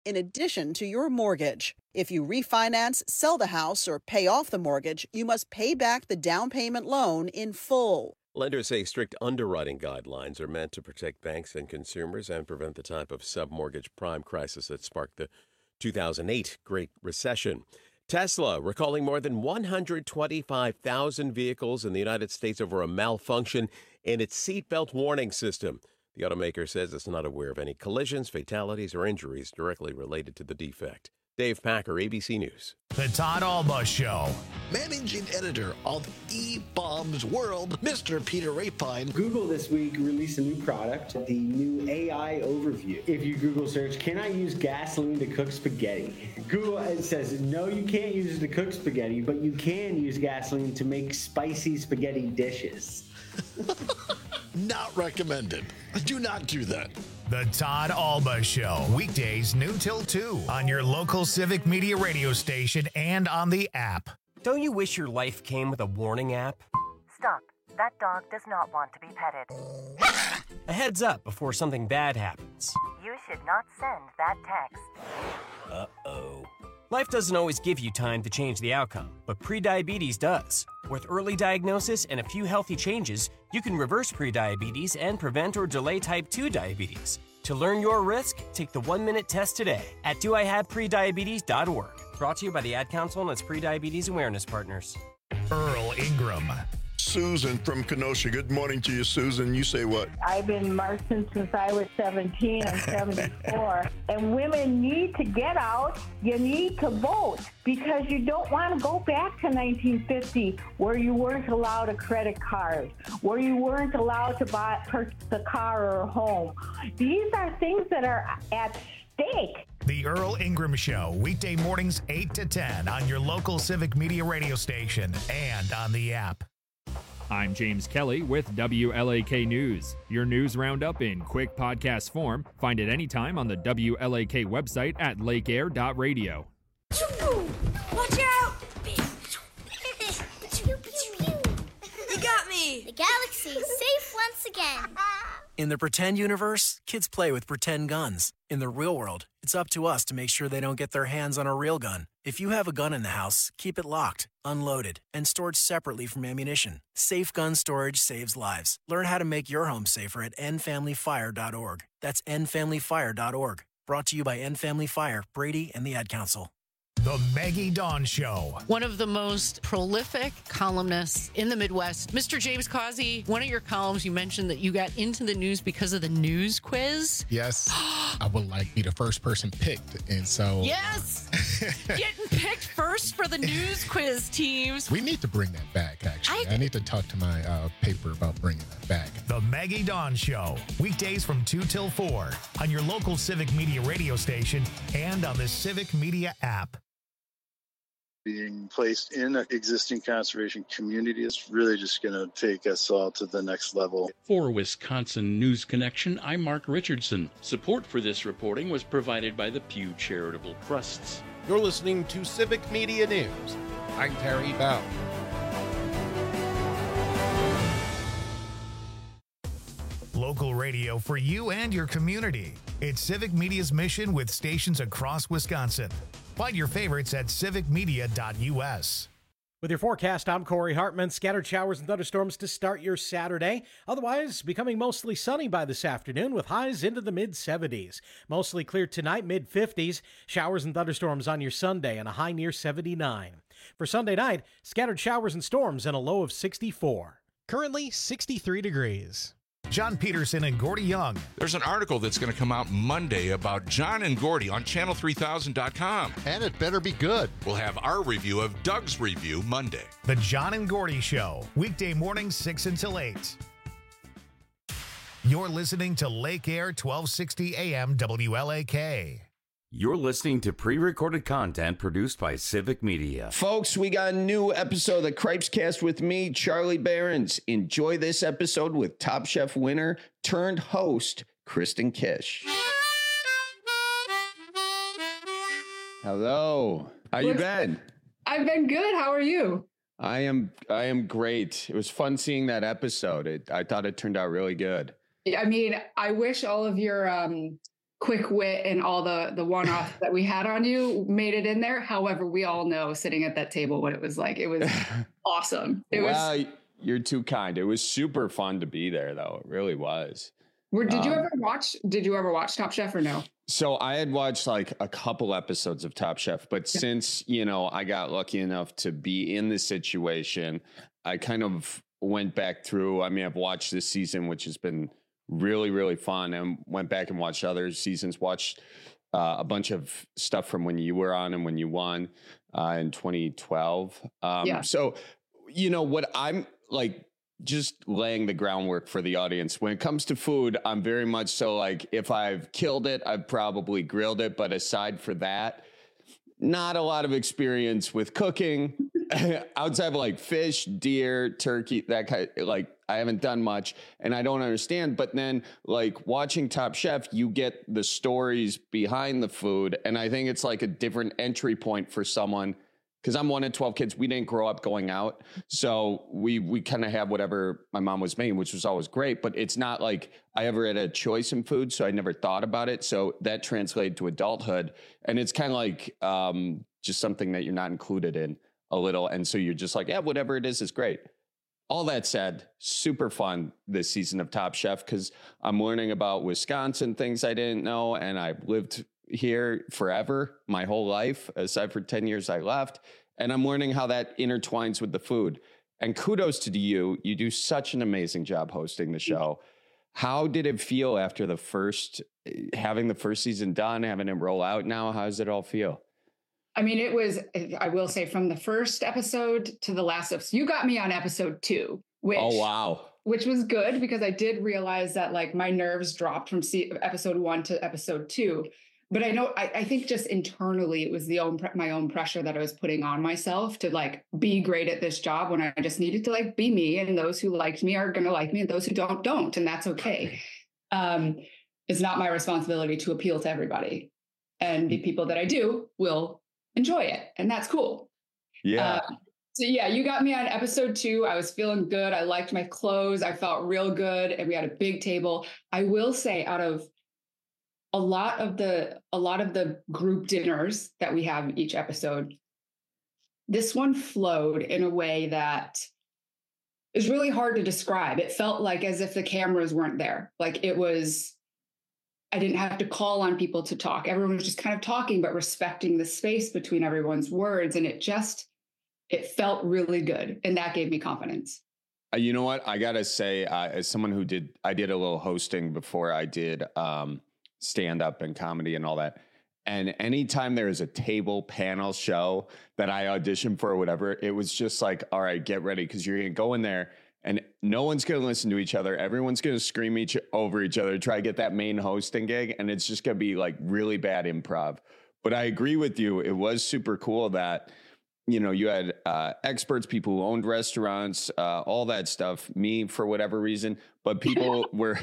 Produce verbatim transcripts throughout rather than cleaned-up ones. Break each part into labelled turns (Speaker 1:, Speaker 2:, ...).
Speaker 1: in addition to your mortgage. If you refinance, sell the house, or pay off the mortgage, you must pay back the down payment loan in full.
Speaker 2: Lenders say strict underwriting guidelines are meant to protect banks and consumers and prevent the type of submortgage prime crisis that sparked the two thousand eight Great Recession. Tesla recalling more than one hundred twenty-five thousand vehicles in the United States over a malfunction in its seatbelt warning system. The automaker says it's not aware of any collisions, fatalities, or injuries directly related to the defect. Dave Packer, A B C News.
Speaker 3: The Todd Alba Show.
Speaker 4: Managing editor of eBaum's World, Mister Peter Rapine.
Speaker 5: Google this week released a new product, the new A I overview. If you Google search, can I use gasoline to cook spaghetti? Google it says, no, you can't use it to cook spaghetti, but you can use gasoline to make spicy spaghetti dishes.
Speaker 4: Not recommended. Do not do that.
Speaker 3: The Todd Alba Show. Weekdays noon till two on your local Civic Media radio station and on the app.
Speaker 6: Don't you wish your life came with a warning app?
Speaker 7: Stop. That dog does not want to be petted.
Speaker 6: A heads up before something bad happens.
Speaker 7: You should not send that text.
Speaker 6: Uh-oh. Life doesn't always give you time to change the outcome, but prediabetes does. With early diagnosis and a few healthy changes, you can reverse prediabetes and prevent or delay type two diabetes. To learn your risk, take the one-minute test today at do I have prediabetes dot org. Brought to you by the Ad Council and its Prediabetes Awareness Partners.
Speaker 3: Earl Ingram.
Speaker 8: Susan from Kenosha. Good morning to you, Susan. You say what?
Speaker 9: I've been marching since I was seventeen. I'm seventy-four. And women need to get out. You need to vote because you don't want to go back to nineteen fifty where you weren't allowed a credit card, where you weren't allowed to buy purchase a car or a home. These are things that are at stake.
Speaker 3: The Earl Ingram Show, weekday mornings eight to ten on your local Civic Media radio station and on the app.
Speaker 10: I'm James Kelly with W L A K News. Your news roundup in quick podcast form. Find it anytime on the W L A K website at lake air dot radio.
Speaker 11: Watch out! You got me!
Speaker 12: The galaxy is safe once again.
Speaker 13: In the pretend universe, kids play with pretend guns. In the real world, it's up to us to make sure they don't get their hands on a real gun. If you have a gun in the house, keep it locked, unloaded, and stored separately from ammunition. Safe gun storage saves lives. Learn how to make your home safer at end family fire dot org. That's end family fire dot org. Brought to you by End Family Fire, Brady, and the Ad Council.
Speaker 3: The Maggie Dawn Show.
Speaker 14: One of the most prolific columnists in the Midwest. Mister James Causey, one of your columns, you mentioned that you got into the news because of the news quiz.
Speaker 15: Yes. I would like be the first person picked. And so...
Speaker 14: Yes! Getting picked first for the news quiz teams.
Speaker 15: We need to bring that back, actually. I, I need to talk to my uh, paper about bringing that back.
Speaker 3: The Maggie Dawn Show. Weekdays from two till four on your local Civic Media radio station and on the Civic Media app.
Speaker 16: Being placed in an existing conservation community is really just going to take us all to the next level.
Speaker 17: For Wisconsin News Connection, I'm Mark Richardson. Support for this reporting was provided by the Pew Charitable Trusts.
Speaker 18: You're listening to Civic Media News. I'm Terry Bell.
Speaker 3: Local radio for you and your community. It's Civic Media's mission with stations across Wisconsin. Find your favorites at civic media dot u s.
Speaker 19: With your forecast, I'm Corey Hartman. Scattered showers and thunderstorms to start your Saturday. Otherwise, becoming mostly sunny by this afternoon with highs into the mid seventies. Mostly clear tonight, mid fifties. Showers and thunderstorms on your Sunday and a high near seventy-nine. For Sunday night, scattered showers and storms and a low of sixty-four.
Speaker 20: Currently sixty-three degrees.
Speaker 3: John Peterson and Gordy Young.
Speaker 21: There's an article that's going to come out Monday about John and Gordy on channel three thousand dot com.
Speaker 15: And it better be good.
Speaker 21: We'll have our review of Doug's review Monday.
Speaker 3: The John and Gordy Show, weekday mornings six until eight. You're listening to Lake Air twelve sixty A M W L A K.
Speaker 22: You're listening to pre-recorded content produced by Civic Media.
Speaker 23: Folks, we got a new episode of the Cripescast with me, Charlie Behrens. Enjoy this episode with Top Chef winner turned host, Kristen Kish. Hello. How you been?
Speaker 24: I've been good. How are you?
Speaker 23: I am I am great. It was fun seeing that episode. It, I thought it turned out really good.
Speaker 24: I mean, I wish all of your um quick wit and all the the one-offs that we had on you made it in there. However, we all know sitting at that table what it was like. It was awesome. It
Speaker 23: well,
Speaker 24: was.
Speaker 23: You're too kind. It was super fun to be there, though. It really was.
Speaker 24: Were, did you
Speaker 23: Um,
Speaker 24: ever watch? Did you ever watch Top Chef or no?
Speaker 23: So I had watched like a couple episodes of Top Chef, but yeah. since, you know, I got lucky enough to be in this situation, I kind of went back through. I mean, I've watched this season, which has been really, really fun, and went back and watched other seasons, watched uh, a bunch of stuff from when you were on and when you won uh, in twenty twelve. Um, yeah. So, you know, what I'm like, just laying the groundwork for the audience. When it comes to food, I'm very much so like, if I've killed it, I've probably grilled it. But aside for that, not a lot of experience with cooking outside of like fish, deer, turkey, that kind of, like, I haven't done much and I don't understand. But then like watching Top Chef, you get the stories behind the food. And I think it's like a different entry point for someone. Because I'm one of twelve kids. We didn't grow up going out. So we we kind of have whatever my mom was making, which was always great. But it's not like I ever had a choice in food. So I never thought about it. So that translated to adulthood. And it's kind of like um, just something that you're not included in a little. And so you're just like, yeah, whatever it is, is great. All that said, super fun this season of Top Chef because I'm learning about Wisconsin, things I didn't know. And I've lived here forever, my whole life, aside for ten years I left. And I'm learning how that intertwines with the food. And kudos to you. You do such an amazing job hosting the show. How did it feel after the first, having the first season done, having it roll out now? How does it all feel?
Speaker 24: I mean, it was, I will say, from the first episode to the last episode, you got me on episode two, which,
Speaker 23: oh, wow.
Speaker 24: which was good because I did realize that like my nerves dropped from episode one to episode two. But I know, I, I think just internally, it was the own my own pressure that I was putting on myself to like be great at this job when I just needed to like be me. And those who liked me are going to like me and those who don't, don't. And that's okay. Um, it's not my responsibility to appeal to everybody. And the people that I do will enjoy it. And that's cool.
Speaker 23: Yeah.
Speaker 24: Uh, so yeah, you got me on episode two. I was feeling good. I liked my clothes. I felt real good. And we had a big table. I will say out of a lot of the a lot of the group dinners that we have each episode, this one flowed in a way that is really hard to describe. It felt like as if the cameras weren't there. Like it was, I didn't have to call on people to talk. Everyone was just kind of talking, but respecting the space between everyone's words. And it just, it felt really good. And that gave me confidence.
Speaker 23: Uh, you know what? I got to say, uh, as someone who did, I did a little hosting before I did um, stand up and comedy and all that. And anytime there is a table panel show that I auditioned for or whatever, it was just like, all right, get ready. Cause you're going to go in there and no one's going to listen to each other. Everyone's going to scream each over each other, try to get that main hosting gig. And it's just going to be like really bad improv. But I agree with you. It was super cool that, you know, you had uh, experts, people who owned restaurants, uh, all that stuff, me for whatever reason, but people were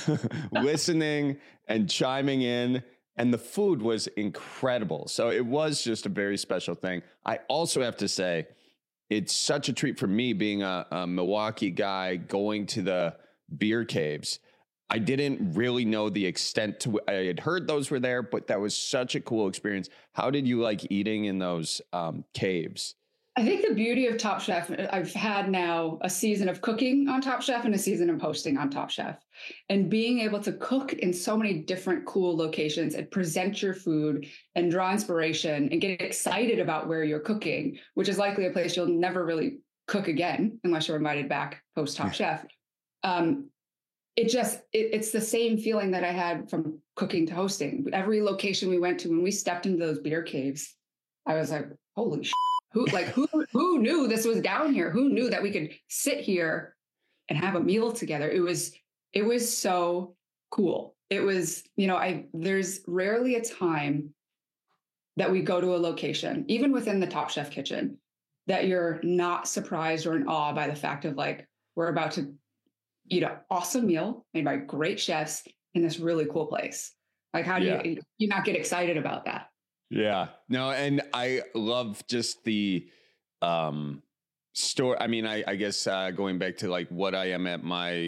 Speaker 23: listening and chiming in, and the food was incredible. So it was just a very special thing. I also have to say, it's such a treat for me being a, a Milwaukee guy going to the beer caves. I didn't really know the extent to, I had heard those were there, but that was such a cool experience. How did you like eating in those um, caves?
Speaker 24: I think the beauty of Top Chef, I've had now a season of cooking on Top Chef and a season of hosting on Top Chef. And being able to cook in so many different cool locations and present your food and draw inspiration and get excited about where you're cooking, which is likely a place you'll never really cook again unless you're invited back post Top Chef. Um, it just, it, it's the same feeling that I had from cooking to hosting. Every location we went to, when we stepped into those beer caves, I was like, holy shit. Who like who who knew this was down here? Who knew that we could sit here and have a meal together? It was it was so cool. It was, you know, I there's rarely a time that we go to a location, even within the Top Chef kitchen, that you're not surprised or in awe by the fact of like, we're about to eat an awesome meal made by great chefs in this really cool place. Like, how do yeah. you you not get excited about that?
Speaker 23: Yeah, no, and I love just the um, story. I mean, I, I guess uh, going back to like what I am at my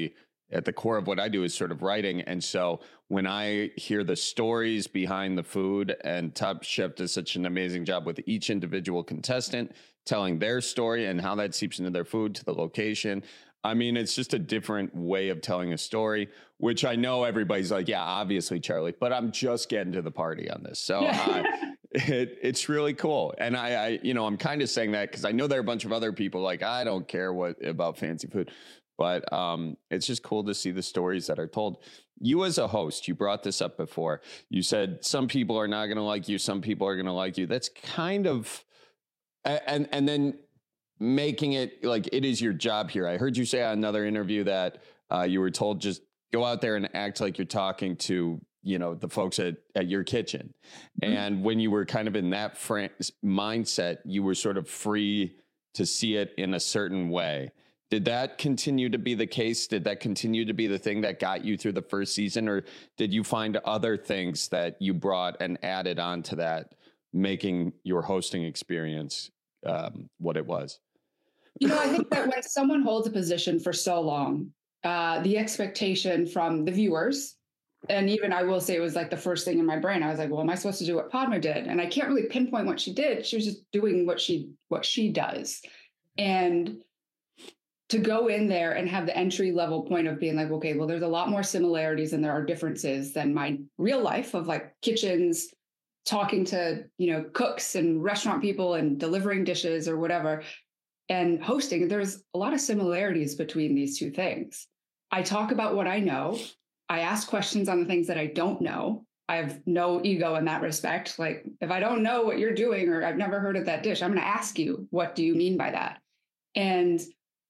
Speaker 23: at the core of what I do is sort of writing. And so when I hear the stories behind the food, and Top Chef does such an amazing job with each individual contestant telling their story and how that seeps into their food, to the location. I mean, it's just a different way of telling a story, which I know everybody's like, yeah, obviously, Charlie, but I'm just getting to the party on this. So uh, it, it's really cool. And I, I you know, I'm kind of saying that because I know there are a bunch of other people like, I don't care what about fancy food, but um, it's just cool to see the stories that are told. You as a host, you brought this up before. You said some people are not going to like you. Some people are going to like you. That's kind of, and and then making it like it is your job here. I heard you say on another interview that uh, you were told just go out there and act like you're talking to, you know, the folks at, at your kitchen. Mm-hmm. And when you were kind of in that fr- mindset, you were sort of free to see it in a certain way. Did that continue to be the case? Did that continue to be the thing that got you through the first season? Or did you find other things that you brought and added on to that, making your hosting experience um, what it was?
Speaker 24: You know, I think that when someone holds a position for so long, uh, the expectation from the viewers, and even I will say it was like the first thing in my brain, I was like, well, am I supposed to do what Padma did? And I can't really pinpoint what she did. She was just doing what she what she does. And to go in there and have the entry level point of being like, okay, well, there's a lot more similarities than there are differences than my real life of like kitchens, talking to, you know, cooks and restaurant people and delivering dishes or whatever. And hosting, there's a lot of similarities between these two things. I talk about what I know. I ask questions on the things that I don't know. I have no ego in that respect. Like if I don't know what you're doing or I've never heard of that dish, I'm going to ask you, what do you mean by that? And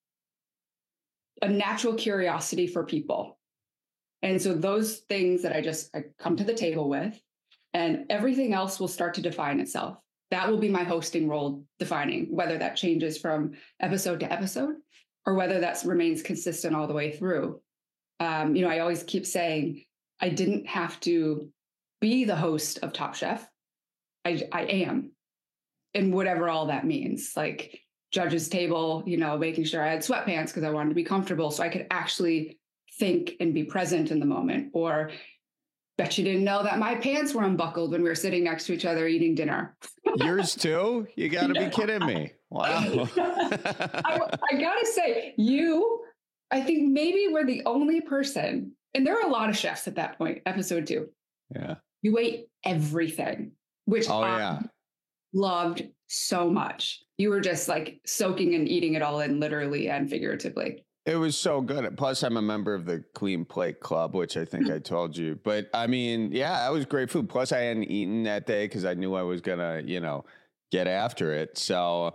Speaker 24: a natural curiosity for people. And so those things that I just I come to the table with, and everything else will start to define itself. That will be my hosting role defining, whether that changes from episode to episode or whether that remains consistent all the way through. Um, you know, I always keep saying I didn't have to be the host of Top Chef. I, I am, and whatever all that means, like judges table, you know, making sure I had sweatpants because I wanted to be comfortable so I could actually think and be present in the moment. Or bet you didn't know that my pants were unbuckled when we were sitting next to each other eating dinner.
Speaker 23: Yours too? You got to be kidding me. Wow.
Speaker 24: I, I got to say, you, I think maybe we're the only person, and there are a lot of chefs at that point, episode two.
Speaker 23: Yeah.
Speaker 24: You ate everything, which
Speaker 23: oh,
Speaker 24: I
Speaker 23: yeah.
Speaker 24: loved so much. You were just like soaking and eating it all in, literally and figuratively.
Speaker 23: It was so good. Plus, I'm a member of the Clean Plate Club, which I think I told you. But I mean, yeah, that was great food. Plus, I hadn't eaten that day because I knew I was going to, you know, get after it. So,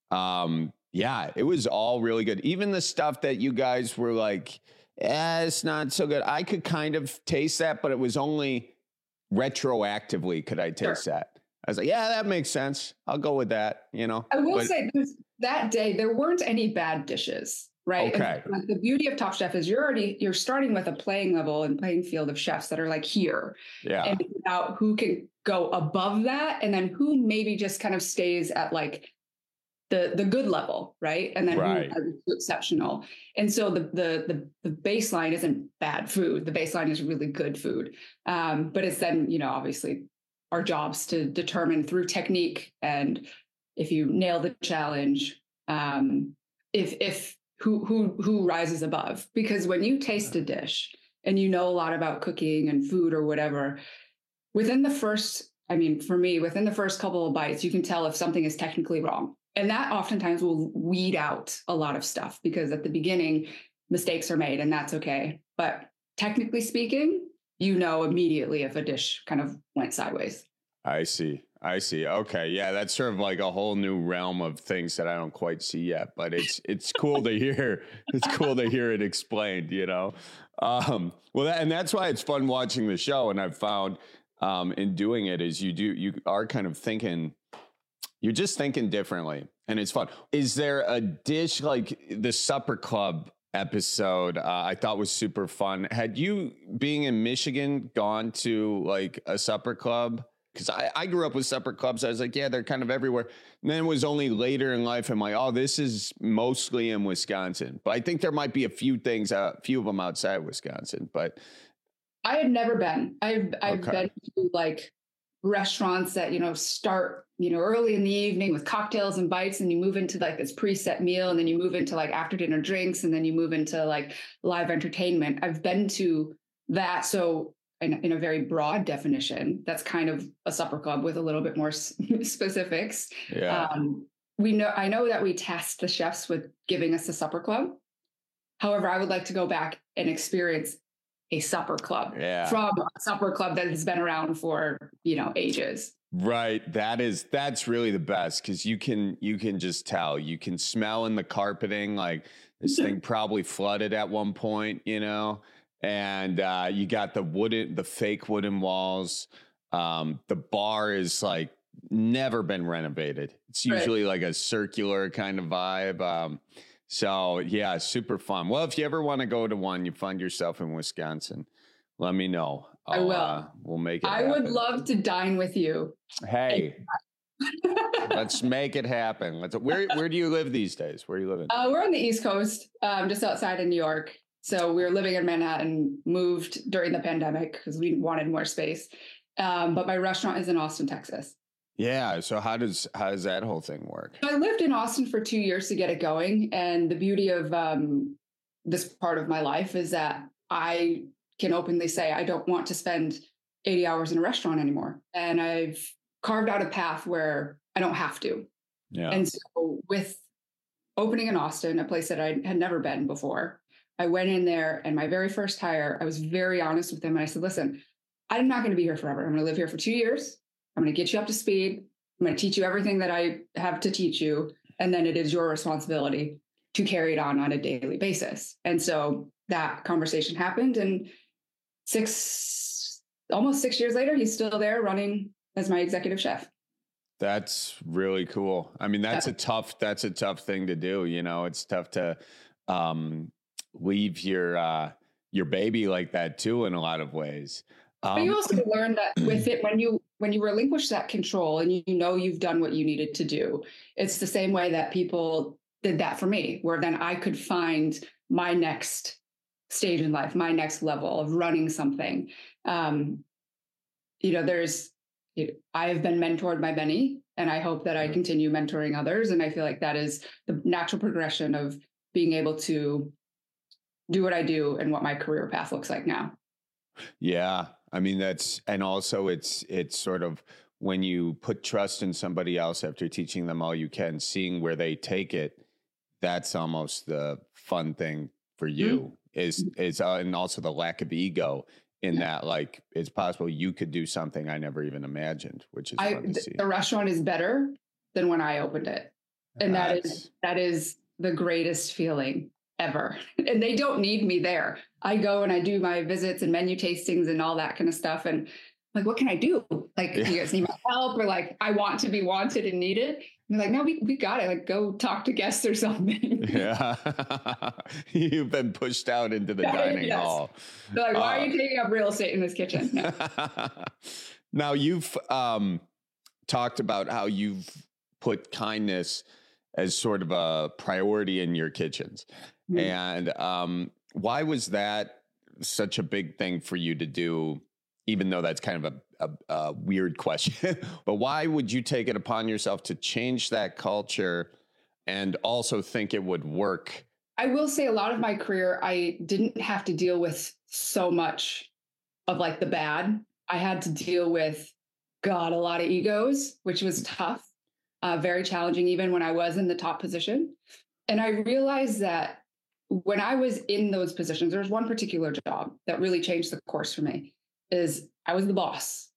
Speaker 23: um, yeah, it was all really good. Even the stuff that you guys were like, eh, it's not so good. I could kind of taste that, but it was only retroactively could I taste sure. that. I was like, yeah, that makes sense. I'll go with that, you know.
Speaker 24: I will
Speaker 23: but,
Speaker 24: say that day, there weren't any bad dishes. Right.
Speaker 23: Okay.
Speaker 24: And the beauty of Top Chef is you're already you're starting with a playing level and playing field of chefs that are like here.
Speaker 23: Yeah.
Speaker 24: And it's about who can go above that and then who maybe just kind of stays at like the the good level, right? And then
Speaker 23: right.
Speaker 24: who is exceptional. And so the, the the the baseline isn't bad food. The baseline is really good food. Um, but it's then, you know, obviously our jobs to determine through technique and if you nail the challenge, um, if if who who who rises above. Because when you taste a dish and you know a lot about cooking and food or whatever, within the first, I mean, for me, within the first couple of bites, you can tell if something is technically wrong. And that oftentimes will weed out a lot of stuff because at the beginning, mistakes are made and that's okay. But technically speaking, you know immediately if a dish kind of went sideways.
Speaker 23: I see. I see. Okay. Yeah. That's sort of like a whole new realm of things that I don't quite see yet, but it's, it's cool to hear. It's cool to hear it explained, you know? Um, well, that, and that's why it's fun watching the show. And I've found, um, in doing it is you do, you are kind of thinking, you're just thinking differently and it's fun. Is there a dish like the Supper Club episode? Uh, I thought was super fun. Had you, being in Michigan, gone to like a supper club? Because I, I grew up with supper clubs. I was like, yeah, they're kind of everywhere. And then it was only later in life, I'm like, oh, this is mostly in Wisconsin. But I think there might be a few things, a uh, few of them outside Wisconsin. But
Speaker 24: I had never been. I've I've
Speaker 23: okay.
Speaker 24: been to like restaurants that, you know, start, you know, early in the evening with cocktails and bites, and you move into like this preset meal, and then you move into like after dinner drinks, and then you move into like live entertainment. I've been to that. So in, in a very broad definition, that's kind of a supper club with a little bit more specifics.
Speaker 23: Yeah.
Speaker 24: Um, we know, I know that we tasked the chefs with giving us a supper club. However, I would like to go back and experience a supper club
Speaker 23: yeah.
Speaker 24: from a supper club that has been around for, you know, ages.
Speaker 23: Right. That is, that's really the best, because you can, you can just tell, you can smell in the carpeting, like this thing probably flooded at one point, you know, and uh, you got the wooden, the fake wooden walls. Um, the bar is like never been renovated. It's usually right. like a circular kind of vibe. Um, so yeah, super fun. Well, if you ever want to go to one, you find yourself in Wisconsin, let me know. I'll,
Speaker 24: I will.
Speaker 23: Uh, we'll make it
Speaker 24: I
Speaker 23: happen.
Speaker 24: would love to dine with you.
Speaker 23: Hey, let's make it happen. Let's. Where Where do you live these days? Where are you living?
Speaker 24: Uh, we're on the East Coast, um, just outside of New York. So we were living in Manhattan, moved during the pandemic because we wanted more space. Um, but my restaurant is in Austin, Texas.
Speaker 23: Yeah. So how does how does that whole thing work?
Speaker 24: I lived in Austin for two years to get it going, and the beauty of um, this part of my life is that I can openly say I don't want to spend eighty hours in a restaurant anymore. And I've carved out a path where I don't have to.
Speaker 23: Yeah.
Speaker 24: And so with opening in Austin, a place that I had never been before, I went in there, and my very first hire, I was very honest with them. And I said, listen, I'm not going to be here forever. I'm going to live here for two years. I'm going to get you up to speed. I'm going to teach you everything that I have to teach you. And then it is your responsibility to carry it on on a daily basis. And so that conversation happened, and six, almost six years later, he's still there running as my executive chef.
Speaker 23: That's really cool. I mean, that's
Speaker 24: yeah.
Speaker 23: a tough, that's a tough thing to do. You know, it's tough to um, leave your, uh, your baby like that too, in a lot of ways. Um,
Speaker 24: but you also learn that with it, when you, when you relinquish that control and you know you've done what you needed to do, it's the same way that people did that for me, where then I could find my next stage in life, my next level of running something. Um, you know, there's, I have been mentored by many, and I hope that I continue mentoring others. And I feel like that is the natural progression of being able to do what I do and what my career path looks like now.
Speaker 23: Yeah. I mean, that's, and also it's, it's sort of when you put trust in somebody else after teaching them all you can, seeing where they take it, that's almost the fun thing for you. Mm-hmm. Is is uh, and also the lack of ego in that, like, it's possible you could do something I never even imagined, which is
Speaker 24: I,
Speaker 23: fun to see.
Speaker 24: The restaurant is better than when I opened it, and That's... that is that is the greatest feeling ever. And they don't need me there. I go and I do my visits and menu tastings and all that kind of stuff, and like, what can I do? Like, yeah. you guys need my help, or like, I want to be wanted and needed. And they're like, no, we, we got it. Like, go talk to guests or something.
Speaker 23: Yeah. You've been pushed out into the dining
Speaker 24: yes.
Speaker 23: hall.
Speaker 24: They're like, why
Speaker 23: uh,
Speaker 24: are you taking up real estate in this kitchen? No.
Speaker 23: Now, you've um, talked about how you've put kindness as sort of a priority in your kitchens. Mm-hmm. And um, why was that such a big thing for you to do? Even though that's kind of a, a, a weird question, but why would you take it upon yourself to change that culture and also think it would work?
Speaker 24: I will say a lot of my career, I didn't have to deal with so much of like the bad. I had to deal with, God, a lot of egos, which was tough, uh, very challenging, even when I was in the top position. And I realized that when I was in those positions, there was one particular job that really changed the course for me. Is I was the boss,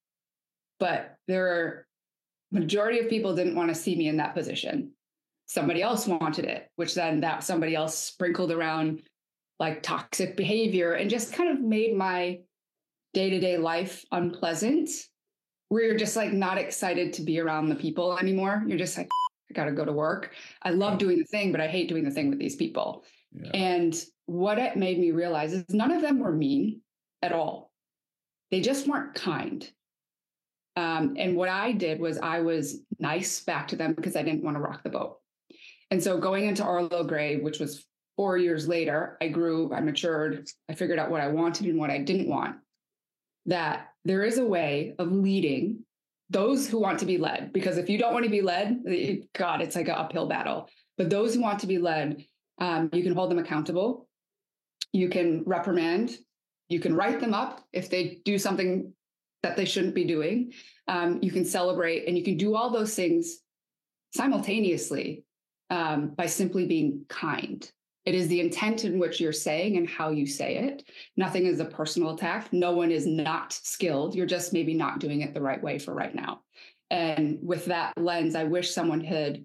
Speaker 24: but there are majority of people didn't want to see me in that position. Somebody else wanted it, which then that somebody else sprinkled around like toxic behavior and just kind of made my day-to-day life unpleasant, where you're just like not excited to be around the people anymore. You're just like, I got to go to work. I love doing the thing, but I hate doing the thing with these people. Yeah. And what it made me realize is none of them were mean at all. They just weren't kind. Um, and what I did was I was nice back to them because I didn't want to rock the boat. And so going into Arlo Gray, which was four years later, I grew, I matured, I figured out what I wanted and what I didn't want. That there is a way of leading those who want to be led, because if you don't want to be led, it, God, it's like an uphill battle. But those who want to be led, um, you can hold them accountable. You can reprimand. You can write them up if they do something that they shouldn't be doing. Um, you can celebrate, and you can do all those things simultaneously um, by simply being kind. It is the intent in which you're saying and how you say it. Nothing is a personal attack. No one is not skilled. You're just maybe not doing it the right way for right now. And with that lens, I wish someone had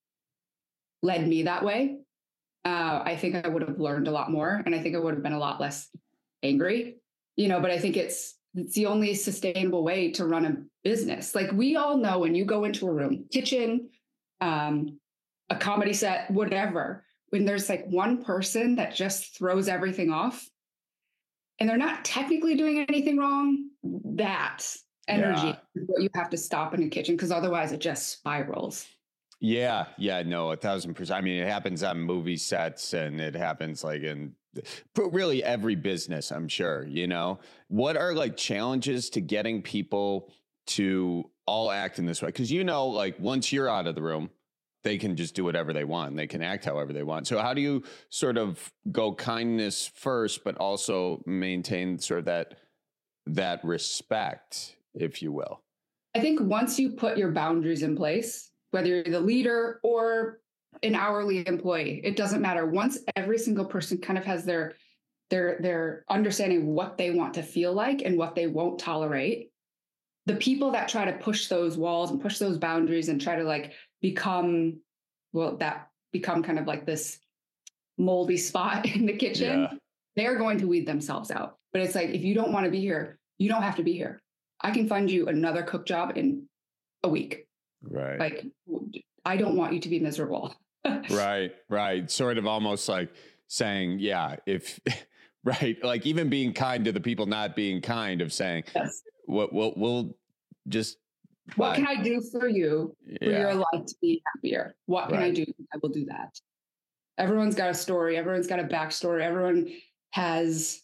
Speaker 24: led me that way. Uh, I think I would have learned a lot more, and I think I would have been a lot less angry, you know, but I think it's, it's the only sustainable way to run a business. Like we all know when you go into a room, kitchen, um, a comedy set, whatever, when there's like one person that just throws everything off and they're not technically doing anything wrong, that energy yeah. is what you have to stop in a kitchen, because otherwise it just spirals.
Speaker 23: Yeah, yeah, no, a thousand percent. I mean, it happens on movie sets, and it happens like in really every business, I'm sure, you know. What are like challenges to getting people to all act in this way? Because, you know, like once you're out of the room, they can just do whatever they want. They can act however they want. So how do you sort of go kindness first, but also maintain sort of that, that respect, if you will?
Speaker 24: I think once you put your boundaries in place, whether you're the leader or an hourly employee, it doesn't matter. Once every single person kind of has their, their, their understanding what they want to feel like and what they won't tolerate, the people that try to push those walls and push those boundaries and try to like become, well, that become kind of like this moldy spot in the kitchen, yeah. they're going to weed themselves out. But it's like, if you don't want to be here, you don't have to be here. I can find you another cook job in a week.
Speaker 23: Right.
Speaker 24: Like, I don't want you to be miserable.
Speaker 23: Right, right. Sort of almost like saying, yeah, if, right, like even being kind to the people not being kind, of saying, yes. we'll, we'll, we'll just.
Speaker 24: What bye. Can I do for you for yeah. your life to be happier? What can right. I do? I will do that. Everyone's got a story. Everyone's got a backstory. Everyone has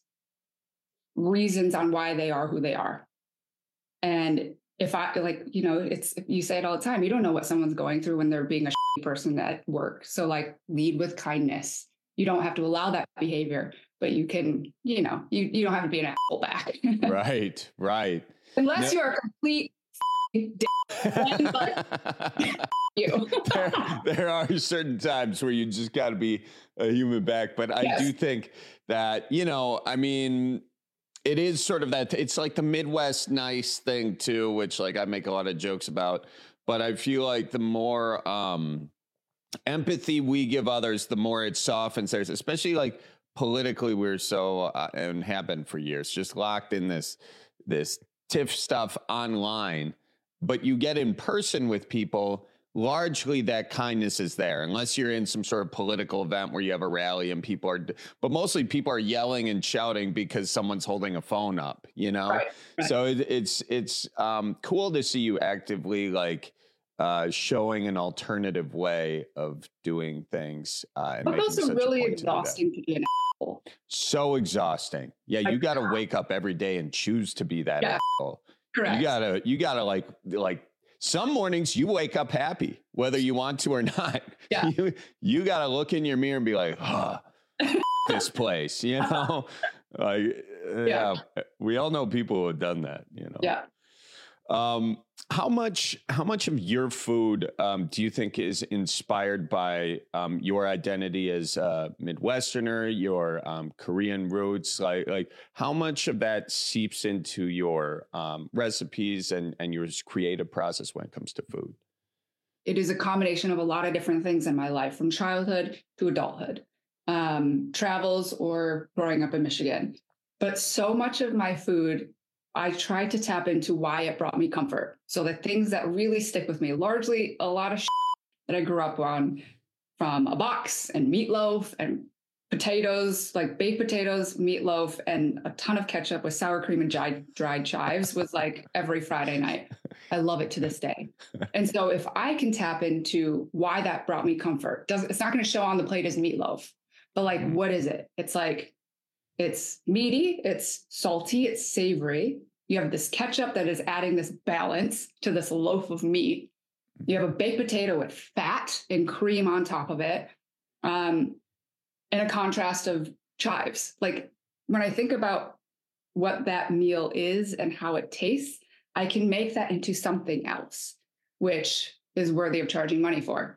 Speaker 24: reasons on why they are who they are. And if I like, you know, it's, you say it all the time, you don't know what someone's going through when they're being a shitty person at work. So like lead with kindness. You don't have to allow that behavior, but you can, you know, you, you don't have to be an asshole back.
Speaker 23: Right, right.
Speaker 24: Unless no. you're a complete dick. you.
Speaker 23: there, there are certain times where you just got to be a human back. But I yes. do think that, you know, I mean, it is sort of that, it's like the Midwest nice thing too, which like I make a lot of jokes about, but I feel like the more um, empathy we give others, the more it softens theirs, especially like politically, we're so, uh, and have been for years, just locked in this, this tiff stuff online, but you get in person with people, largely that kindness is there, unless you're in some sort of political event where you have a rally and people are, but mostly people are yelling and shouting because someone's holding a phone up, you know? Right, right. So it, it's, it's um, cool to see you actively like uh, showing an alternative way of doing things. Uh, and
Speaker 24: but also really exhausting to, to be an asshole.
Speaker 23: So exhausting. Yeah. You got to wake up every day and choose to be that yeah. asshole.
Speaker 24: Correct.
Speaker 23: You gotta, you gotta like, like, some mornings you wake up happy, whether you want to or not.
Speaker 24: Yeah.
Speaker 23: You, you got to look in your mirror and be like, oh, this place, you know? Like, yeah. yeah, we all know people who have done that, you know?
Speaker 24: Yeah.
Speaker 23: Um, how much, how much of your food um, do you think is inspired by um, your identity as a Midwesterner, your um, Korean roots? Like, like how much of that seeps into your um, recipes and, and your creative process when it comes to food?
Speaker 24: It is a combination of a lot of different things in my life, from childhood to adulthood, um, travels, or growing up in Michigan. But so much of my food, I tried to tap into why it brought me comfort. So the things that really stick with me, largely a lot of shit that I grew up on, from a box and meatloaf and potatoes, like baked potatoes, meatloaf, and a ton of ketchup with sour cream and dried, dried chives was like every Friday night. I love it to this day. And so if I can tap into why that brought me comfort, does it's not going to show on the plate as meatloaf, but like, what is it? It's like, it's meaty, it's salty, it's savory. You have this ketchup that is adding this balance to this loaf of meat. You have a baked potato with fat and cream on top of it. Um, and a contrast of chives. Like when I think about what that meal is and how it tastes, I can make that into something else, which is worthy of charging money for.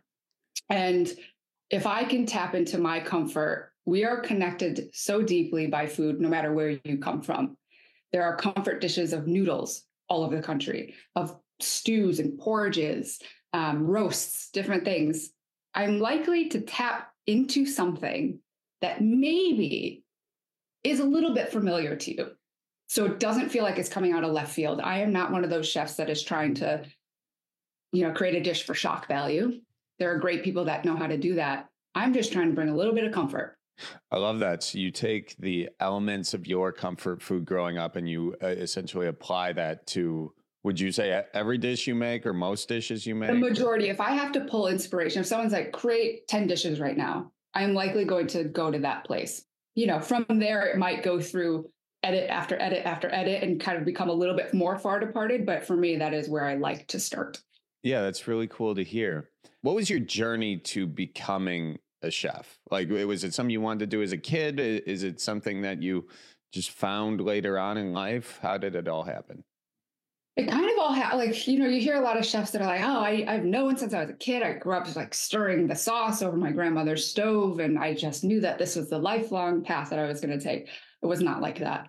Speaker 24: And if I can tap into my comfort, we are connected so deeply by food, no matter where you come from. There are comfort dishes of noodles all over the country, of stews and porridges, um, roasts, different things. I'm likely to tap into something that maybe is a little bit familiar to you. So it doesn't feel like it's coming out of left field. I am not one of those chefs that is trying to, you know, create a dish for shock value. There are great people that know how to do that. I'm just trying to bring a little bit of comfort.
Speaker 23: I love that. So you take the elements of your comfort food growing up and you uh, essentially apply that to, would you say every dish you make or most dishes you make?
Speaker 24: The majority. If I have to pull inspiration, if someone's like, create ten dishes right now, I'm likely going to go to that place. You know, from there, it might go through edit after edit after edit and kind of become a little bit more far departed. But for me, that is where I like to start.
Speaker 23: Yeah, that's really cool to hear. What was your journey to becoming a chef? Like, was it something you wanted to do as a kid? Is it something that you just found later on in life? How did it all happen?
Speaker 24: It kind of all ha- like, you know, you hear a lot of chefs that are like, oh, I, I've known since I was a kid. I grew up just like stirring the sauce over my grandmother's stove. And I just knew that this was the lifelong path that I was going to take. It was not like that.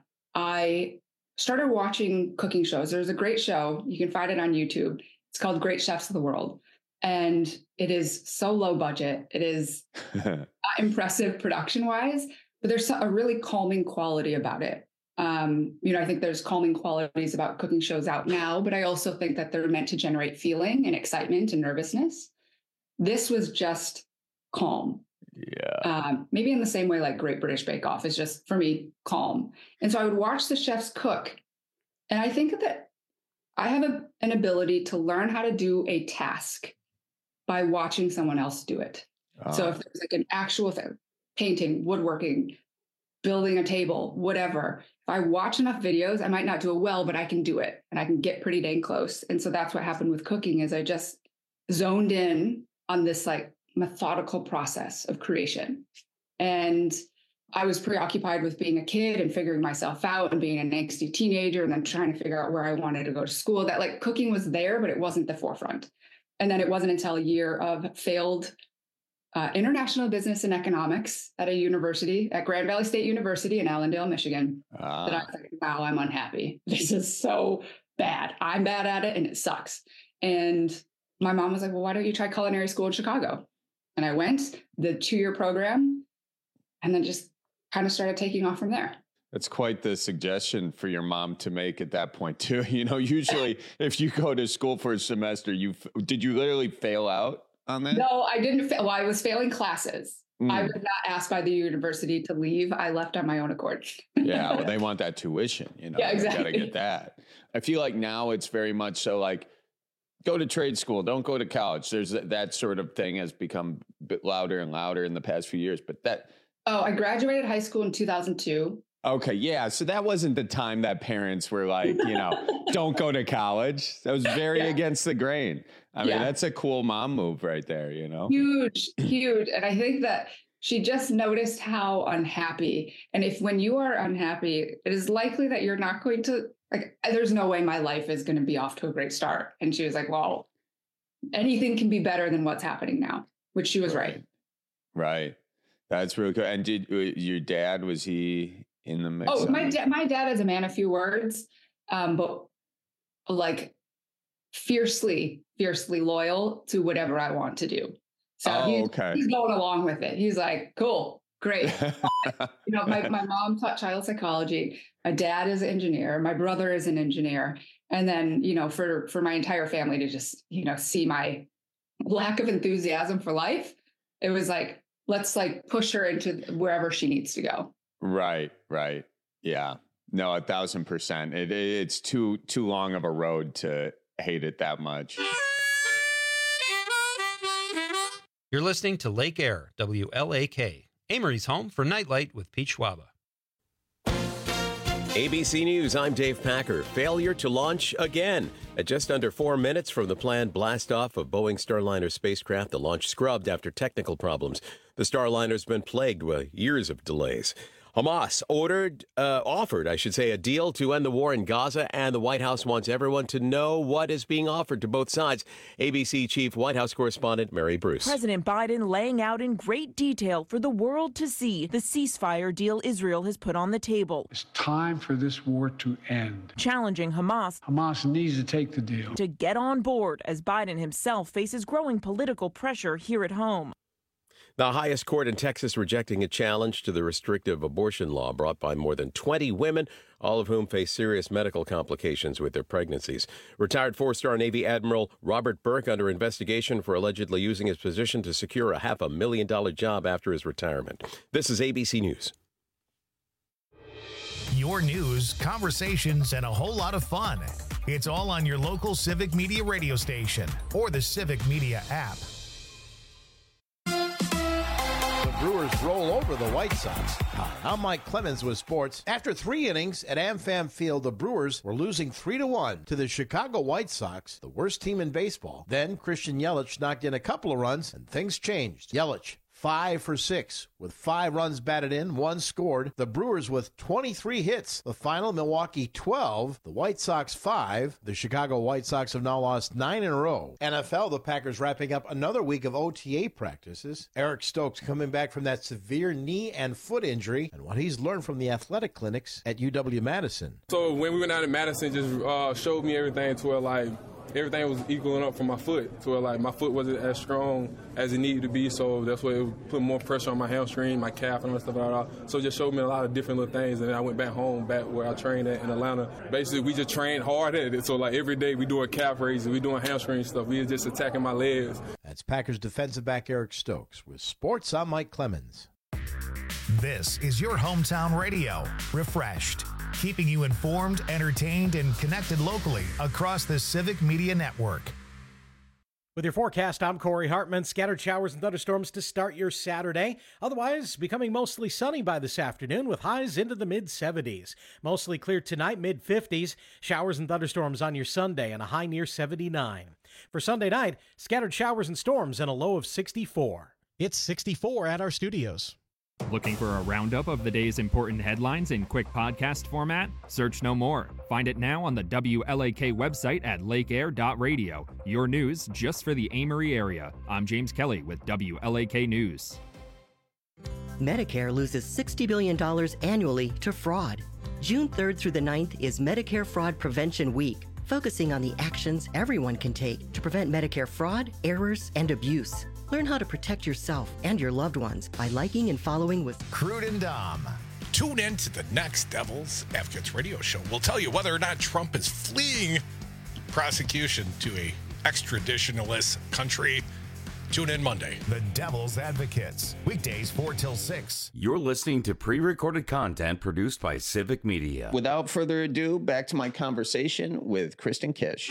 Speaker 24: I started watching cooking shows. There's a great show. You can find it on YouTube. It's called Great Chefs of the World. And it is so low budget. It is not impressive production wise, but there's a really calming quality about it. Um, you know, I think there's calming qualities about cooking shows out now, but I also think that they're meant to generate feeling and excitement and nervousness. This was just calm.
Speaker 23: Yeah.
Speaker 24: Um, maybe in the same way like Great British Bake Off is just, for me, calm. And so I would watch the chefs cook. And I think that I have a, an ability to learn how to do a task by watching someone else do it. Oh. So if there's like an actual thing, painting, woodworking, building a table, whatever. If I watch enough videos, I might not do it well, but I can do it and I can get pretty dang close. And so that's what happened with cooking is I just zoned in on this like methodical process of creation. And I was preoccupied with being a kid and figuring myself out and being an angsty teenager and then trying to figure out where I wanted to go to school. That like cooking was there, but it wasn't the forefront. And then it wasn't until a year of failed Uh, international business and economics at a university, at Grand Valley State University in Allendale, Michigan. Uh, that I was like, wow, I'm unhappy. This is so bad. I'm bad at it and it sucks. And my mom was like, well, why don't you try culinary school in Chicago? And I went, the two-year program, and then just kind of started taking off from there.
Speaker 23: That's quite the suggestion for your mom to make at that point too. You know, usually if you go to school for a semester, you did you literally fail out on that?
Speaker 24: No, I didn't fail. Well, I was failing classes. Mm. I was not asked by the university to leave. I left on my own accord.
Speaker 23: Yeah, well, they want that tuition, you know.
Speaker 24: Yeah, exactly.
Speaker 23: Got to get that. I feel like now it's very much so like, go to trade school, don't go to college. There's that, that sort of thing has become a bit louder and louder in the past few years. But that.
Speaker 24: Oh, I graduated high school in two thousand two.
Speaker 23: Okay, yeah. So that wasn't the time that parents were like, you know, don't go to college. That was very yeah. against the grain. I mean, yeah. that's a cool mom move right there, you know?
Speaker 24: Huge, huge. And I think that she just noticed how unhappy. And if when you are unhappy, it is likely that you're not going to, like, there's no way my life is going to be off to a great start. And she was like, well, anything can be better than what's happening now, which she was right.
Speaker 23: Right. right. That's really cool. And did your dad, was he in the mix?
Speaker 24: Oh, my dad, my dad is a man of few words, um, but like fiercely, fiercely loyal to whatever I want to do. So
Speaker 23: oh,
Speaker 24: he's,
Speaker 23: okay.
Speaker 24: he's going along with it. He's like, cool, great. You know, my, my mom taught child psychology. My dad is an engineer. My brother is an engineer. And then, you know, for, for my entire family to just, you know, see my lack of enthusiasm for life, it was like, let's like push her into wherever she needs to go.
Speaker 23: Right, right. Yeah. No, a thousand percent. It, it's too too long of a road to hate it that much.
Speaker 1: You're listening to Lake Air, W L A K, Amory's home for Nightlight with Pete Schwaba.
Speaker 18: A B C News, I'm Dave Packer. Failure to launch again. At just under four minutes from the planned blast-off of Boeing Starliner spacecraft, the launch scrubbed after technical problems. The Starliner's been plagued with years of delays. Hamas ordered, uh, offered, I should say, a deal to end the war in Gaza, and the White House wants everyone to know what is being offered to both sides. A B C Chief White House Correspondent Mary Bruce.
Speaker 2: President Biden laying out in great detail for the world to see the ceasefire deal Israel has put on the table.
Speaker 4: It's time for this war to end.
Speaker 2: Challenging Hamas.
Speaker 4: Hamas needs to take the deal.
Speaker 2: To get on board as Biden himself faces growing political pressure here at home.
Speaker 18: The highest court in Texas rejecting a challenge to the restrictive abortion law brought by more than twenty women, all of whom face serious medical complications with their pregnancies. Retired four-star Navy Admiral Robert Burke under investigation for allegedly using his position to secure a half a million dollar job after his retirement. This is A B C News.
Speaker 3: Your news, conversations, and a whole lot of fun. It's all on your local Civic Media radio station or the Civic Media app.
Speaker 5: Brewers roll over the White Sox. Hi, I'm Mike Clemens with sports. After three innings at AmFam Field, the Brewers were losing three to one to the Chicago White Sox, the worst team in baseball. Then Christian Yelich knocked in a couple of runs, and things changed. Yelich, five for six, with five runs batted in, one scored. The Brewers with twenty-three hits. The final, Milwaukee twelve, the White Sox five. The Chicago White Sox have now lost nine in a row. N F L, the Packers wrapping up another week of O T A practices. Eric Stokes coming back from that severe knee and foot injury, and what he's learned from the athletic clinics at U W-Madison.
Speaker 25: So when we went out in Madison, just uh, showed me everything to where, like, everything was equaling up for my foot, to where, like, my foot wasn't as strong as it needed to be, so that's why it put more pressure on my hamstring, my calf, and all that stuff. Like that. So it just showed me a lot of different little things, and then I went back home, back where I trained at in Atlanta. Basically, we just trained hard at it, so, like, every day we doing calf raises, we doing hamstring stuff. We just attacking my legs.
Speaker 5: That's Packers defensive back Eric Stokes. With sports, I'm Mike Clemens.
Speaker 3: This is your hometown radio, refreshed, keeping you informed, entertained, and connected locally across the Civic Media Network.
Speaker 19: With your forecast, I'm Corey Hartman. Scattered showers and thunderstorms to start your Saturday. Otherwise, becoming mostly sunny by this afternoon with highs into the mid seventies. Mostly clear tonight, mid fifties. Showers and thunderstorms on your Sunday and a high near seventy-nine. For Sunday night, scattered showers and storms and a low of sixty-four.
Speaker 20: It's sixty-four at our studios.
Speaker 10: Looking for a roundup of the day's important headlines in quick podcast format? Search no more. Find it now on the W L A K website at lake air dot radio. Your news just for the Amory area. I'm James Kelly with W L A K News.
Speaker 26: Medicare loses sixty billion dollars annually to fraud. June third through the ninth is Medicare Fraud Prevention Week, focusing on the actions everyone can take to prevent Medicare fraud, errors, and abuse. Learn how to protect yourself and your loved ones by liking and following with
Speaker 3: Crude and Dom.
Speaker 27: Tune in to the next Devil's Advocates radio show. We'll tell you whether or not Trump is fleeing prosecution to a extraditionalist country. Tune in Monday.
Speaker 3: The Devil's Advocates, weekdays four till six.
Speaker 22: You're listening to pre-recorded content produced by Civic Media.
Speaker 23: Without further ado, back to my conversation with Kristen Kish.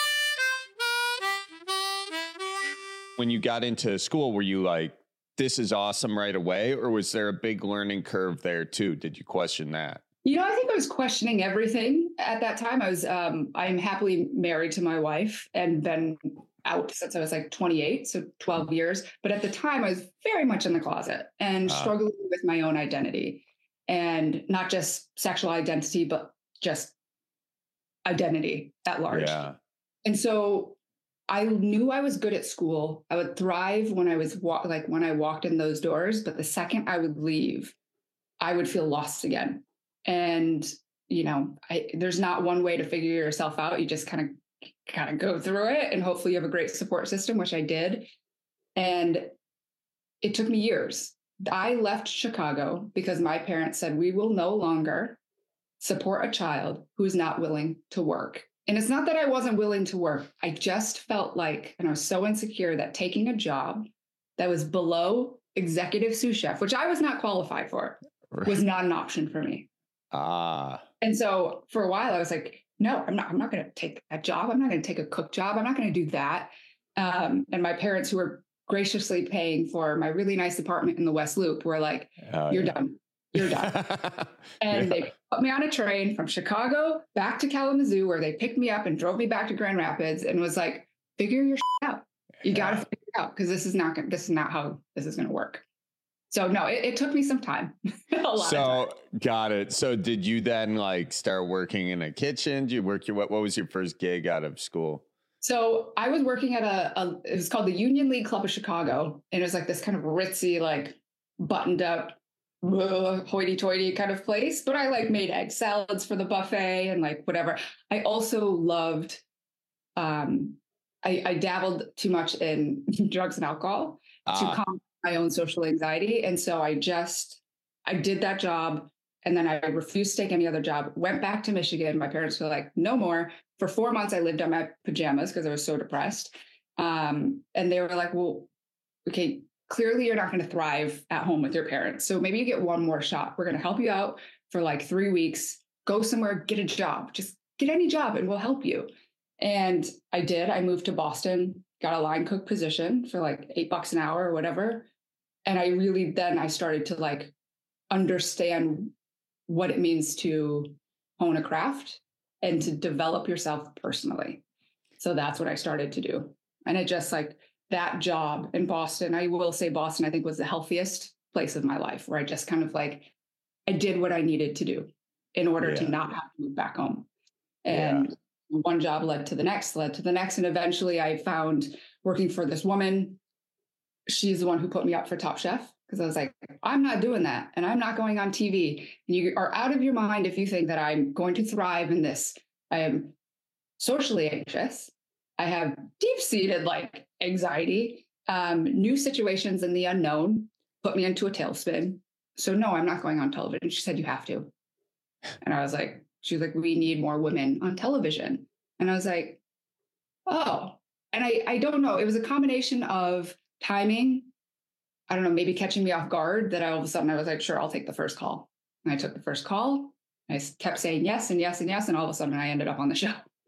Speaker 23: When you got into school, were you like, this is awesome right away? Or was there a big learning curve there too? Did you question that?
Speaker 24: You know, I think I was questioning everything at that time. I was, um, I'm happily married to my wife and been out since I was like twenty-eight, so twelve years. But at the time I was very much in the closet and uh, struggling with my own identity, and not just sexual identity, but just identity at large.
Speaker 23: Yeah.
Speaker 24: And so I knew I was good at school. I would thrive when I was wa- like when I walked in those doors, but the second I would leave, I would feel lost again. And, you know, I, there's not one way to figure yourself out. You just kind of kind of go through it, and hopefully you have a great support system, which I did. And it took me years. I left Chicago because my parents said, we will no longer support a child who's not willing to work. And it's not that I wasn't willing to work. I just felt like, and I was so insecure that taking a job that was below executive sous chef, which I was not qualified for, right. was not an option for me.
Speaker 23: Ah.
Speaker 24: And so for a while I was like, no, I'm not, I'm not going to take that job. I'm not going to take a cook job. I'm not going to do that. Um, and my parents, who were graciously paying for my really nice apartment in the West Loop, were like, oh, you're yeah. done. You're done. And yeah. they put me on a train from Chicago back to Kalamazoo, where they picked me up and drove me back to Grand Rapids and was like, figure your shit out. You yeah. got to figure it out, because this is not, this is not how this is going to work. So no, it, it took me some time. a lot
Speaker 23: so
Speaker 24: of time.
Speaker 23: Got it. So did you then like start working in a kitchen? Did you work your, what, what was your first gig out of school?
Speaker 24: So I was working at a, a, it was called the Union League Club of Chicago. And it was like this kind of ritzy, like buttoned up, hoity toity kind of place. But I like made egg salads for the buffet and like whatever. I also loved, um, I, I dabbled too much in drugs and alcohol ah. to calm my own social anxiety. And so I just, I did that job. And then I refused to take any other job, went back to Michigan. My parents were like, no more. For four months, I lived on my pajamas because I was so depressed. Um, and they were like, well, okay, clearly you're not going to thrive at home with your parents. So maybe you get one more shot. We're going to help you out for like three weeks, go somewhere, get a job, just get any job and we'll help you. And I did. I moved to Boston, got a line cook position for like eight bucks an hour or whatever. And I really, then I started to like understand what it means to hone a craft and to develop yourself personally. So that's what I started to do. And it just like that job in Boston, I will say Boston, I think was the healthiest place of my life, where I just kind of like, I did what I needed to do in order yeah. to not have to move back home. And yeah. one job led to the next, led to the next. And eventually I found working for this woman. She's the one who put me up for Top Chef. Because I was like, I'm not doing that. And I'm not going on T V. And you are out of your mind if you think that I'm going to thrive in this. I am socially anxious. I have deep-seated like anxiety. Um, new situations in the unknown put me into a tailspin. So no, I'm not going on television. She said, you have to. And I was like, she's like, we need more women on television. And I was like, oh. And I, I don't know. It was a combination of timing, I don't know, maybe catching me off guard, that I, all of a sudden I was like, sure, I'll take the first call. And I took the first call. I kept saying yes and yes and yes. And all of a sudden I ended up on the show.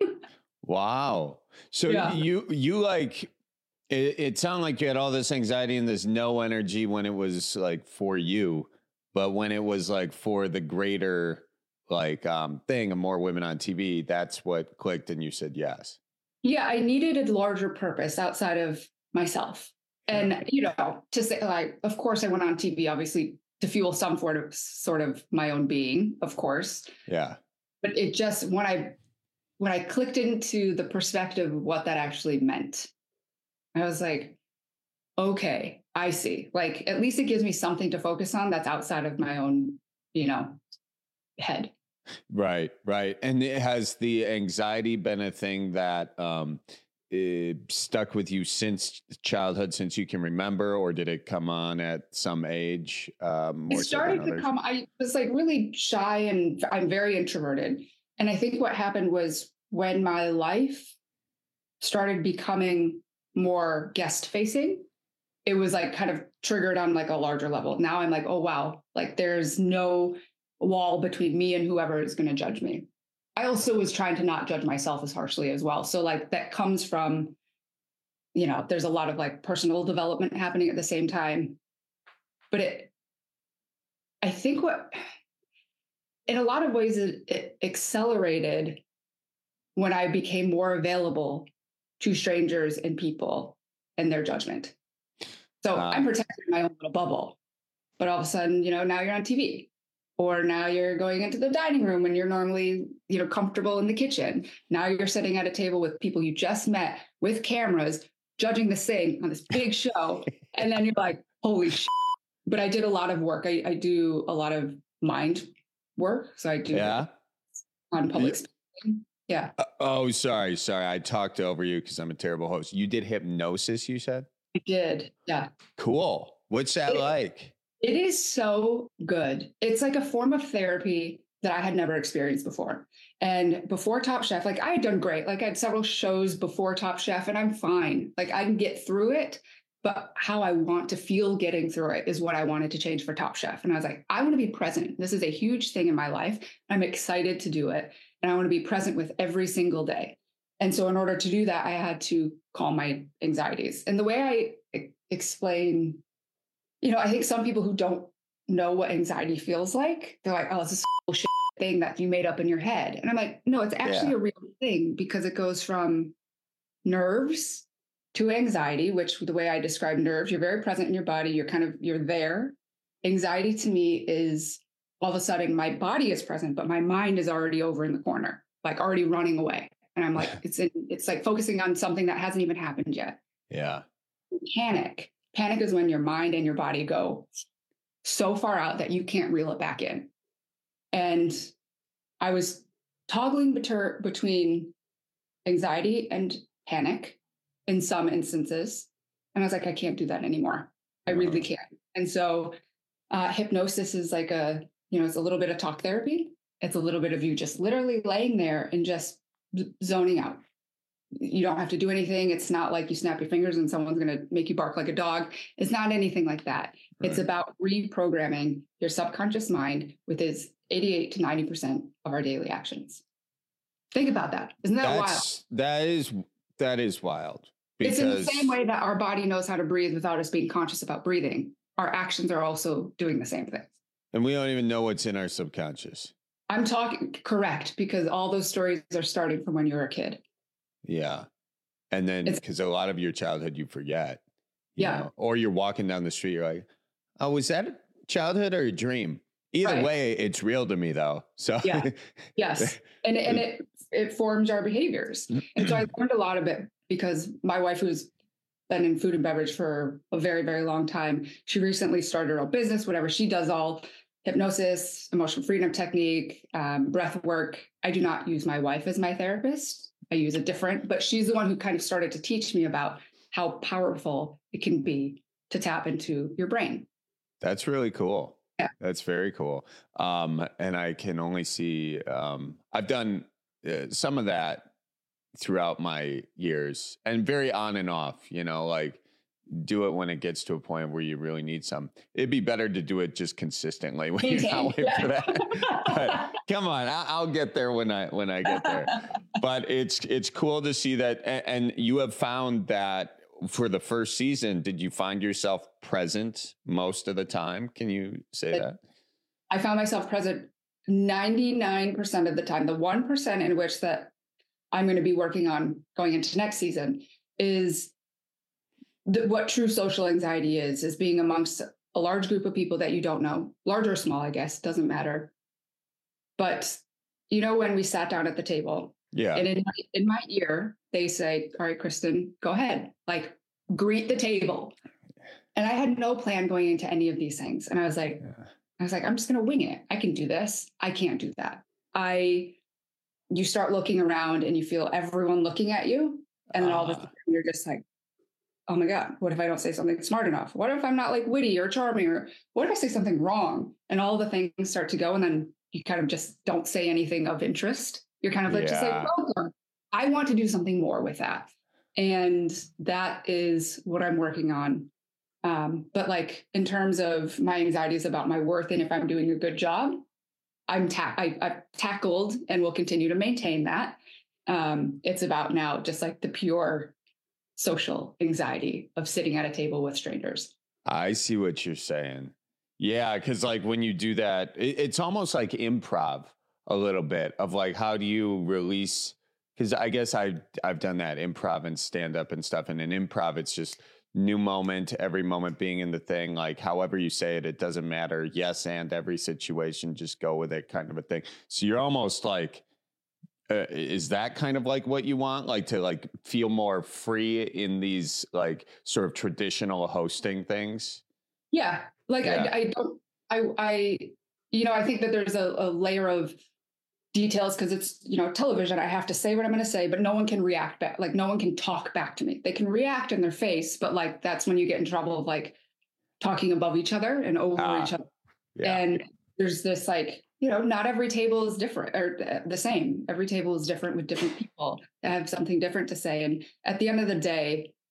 Speaker 23: Wow. So
Speaker 24: yeah.
Speaker 23: you, you like, it, it sounded like you had all this anxiety and this no energy when it was like for you, but when it was like for the greater like um, thing of more women on T V, that's what clicked and you said yes.
Speaker 24: Yeah. I needed a larger purpose outside of myself. And, you know, to say, like, of course, I went on T V, obviously, to fuel some sort of sort of my own being, of course.
Speaker 23: Yeah.
Speaker 24: But it just, when I, when I clicked into the perspective of what that actually meant, I was like, okay, I see. Like, at least it gives me something to focus on that's outside of my own, you know, head.
Speaker 23: Right, right. And it has the anxiety been a thing that, um, it stuck with you since childhood, since you can remember, or did it come on at some age? Um,
Speaker 24: it started to come, I was like really shy and I'm very introverted. And I think what happened was when my life started becoming more guest facing, it was like kind of triggered on like a larger level. Now I'm like, oh, wow, like there's no wall between me and whoever is going to judge me. I also was trying to not judge myself as harshly as well. So like that comes from, you know, there's a lot of like personal development happening at the same time. But it, I think what, in a lot of ways, it, it accelerated when I became more available to strangers and people and their judgment. So um, I'm protecting my own little bubble. But all of a sudden, you know, now you're on T V. Or now you're going into the dining room when you're normally, you know, comfortable in the kitchen. Now you're sitting at a table with people you just met with cameras, judging this thing on this big show. And then you're like, holy shit. But I did a lot of work. I, I do a lot of mind work. So I do
Speaker 23: yeah.
Speaker 24: on public speaking. Yeah.
Speaker 23: Uh, oh, sorry. Sorry. I talked over you because I'm a terrible host. You did hypnosis, you said?
Speaker 24: I did. Yeah.
Speaker 23: Cool. What's that it, like?
Speaker 24: It is so good. It's like a form of therapy that I had never experienced before. And before Top Chef, like I had done great. Like I had several shows before Top Chef and I'm fine. Like I can get through it. but how I want to feel getting through it is what I wanted to change for Top Chef. And I was like, I want to be present. This is a huge thing in my life. I'm excited to do it. And I want to be present with every single day. And so in order to do that, I had to calm my anxieties. And the way I e- explain, you know, I think some people who don't know what anxiety feels like, they're like, oh, it's this bullshit thing that you made up in your head. And I'm like, no, it's actually yeah. a real thing, because it goes from nerves to anxiety, which the way I describe nerves, you're very present in your body. You're kind of, you're there. Anxiety to me is all of a sudden my body is present, but my mind is already over in the corner, like already running away. And I'm like, it's in, it's like focusing on something that hasn't even happened yet.
Speaker 23: Yeah.
Speaker 24: Panic. Panic is when your mind and your body go so far out that you can't reel it back in. And I was toggling beter- between anxiety and panic in some instances. And I was like, I can't do that anymore. I really can't. And so uh, hypnosis is like a, you know, it's a little bit of talk therapy. It's a little bit of you just literally laying there and just zoning out. You don't have to do anything. It's not like you snap your fingers and someone's going to make you bark like a dog. It's not anything like that. Right. It's about reprogramming your subconscious mind with its eighty-eight to ninety percent of our daily actions. Think about that. Isn't that
Speaker 23: That's,
Speaker 24: wild?
Speaker 23: That is, that is wild.
Speaker 24: It's in the same way that our body knows how to breathe without us being conscious about breathing. Our actions are also doing the same thing.
Speaker 23: And we don't even know what's in our subconscious.
Speaker 24: I'm talking correct, because all those stories are starting from when you were a kid.
Speaker 23: Yeah. And then because a lot of your childhood you forget. You
Speaker 24: yeah.
Speaker 23: know? Or you're walking down the street, you're like, oh, was that a childhood or a dream? Either right. way, it's real to me though. So
Speaker 24: yeah. Yes. And and it it forms our behaviors. And so I learned a lot of it because my wife, who's been in food and beverage for a very, very long time, she recently started her own business, whatever. She does all hypnosis, emotional freedom technique, um, breath work. I do not use my wife as my therapist. I use a different, but she's the one who kind of started to teach me about how powerful it can be to tap into your brain.
Speaker 23: That's really cool.
Speaker 24: Yeah.
Speaker 23: That's very cool. Um, and I can only see, um, I've done uh, some of that throughout my years and very on and off, you know, like do it when it gets to a point where you really need some. It'd be better to do it just consistently when you're not waiting yeah. for that. But come on, I'll, I'll get there when I when I get there. But it's it's cool to see that, and, and you have found that for the first season. Did you find yourself present most of the time? Can you say it, that?
Speaker 24: I found myself present ninety-nine percent of the time. The one percent in which that I'm going to be working on going into next season is the, what true social anxiety is, is being amongst a large group of people that you don't know, large or small, I guess, doesn't matter. But, you know, when we sat down at the table,
Speaker 23: yeah,
Speaker 24: and in my, in my ear, they say, all right, Kristen, go ahead, like greet the table. And I had no plan going into any of these things. And I was like, yeah. I was like, I'm just going to wing it. I can do this. I can't do that. I, you start looking around and you feel everyone looking at you. And then uh. all of a sudden you're just like, oh my God, what if I don't say something smart enough? What if I'm not like witty or charming? Or what if I say something wrong? And all the things start to go. And then you kind of just don't say anything of interest. You're kind of like, yeah. just like, welcome. I want to do something more with that. And that is what I'm working on. Um, but like in terms of my anxieties about my worth and if I'm doing a good job, I'm ta- I, I've tackled and will continue to maintain that. Um, it's about now just like the pure social anxiety of sitting at a table with strangers.
Speaker 23: I see what you're saying. Yeah, because like when you do that, it, it's almost like improv a little bit of like, how do you release? Because I guess I've, I've done that improv and stand up and stuff. And in improv, it's just new moment, every moment being in the thing, like however you say it, it doesn't matter. Yes, and every situation, just go with it kind of a thing. So you're almost like, Uh, is that kind of like what you want, like to like feel more free in these like sort of traditional hosting things?
Speaker 24: Yeah, like yeah. I, I don't, I, I, you know, I think that there's a, a layer of details because it's, you know, television. I have to say what I'm going to say, but no one can react back. Like no one can talk back to me. They can react in their face, but like that's when you get in trouble of like talking above each other and over ah, each other. Yeah. And there's this like, you know, not every table is different or the same. Every table is different with different people that have something different to say. And at the end of the day,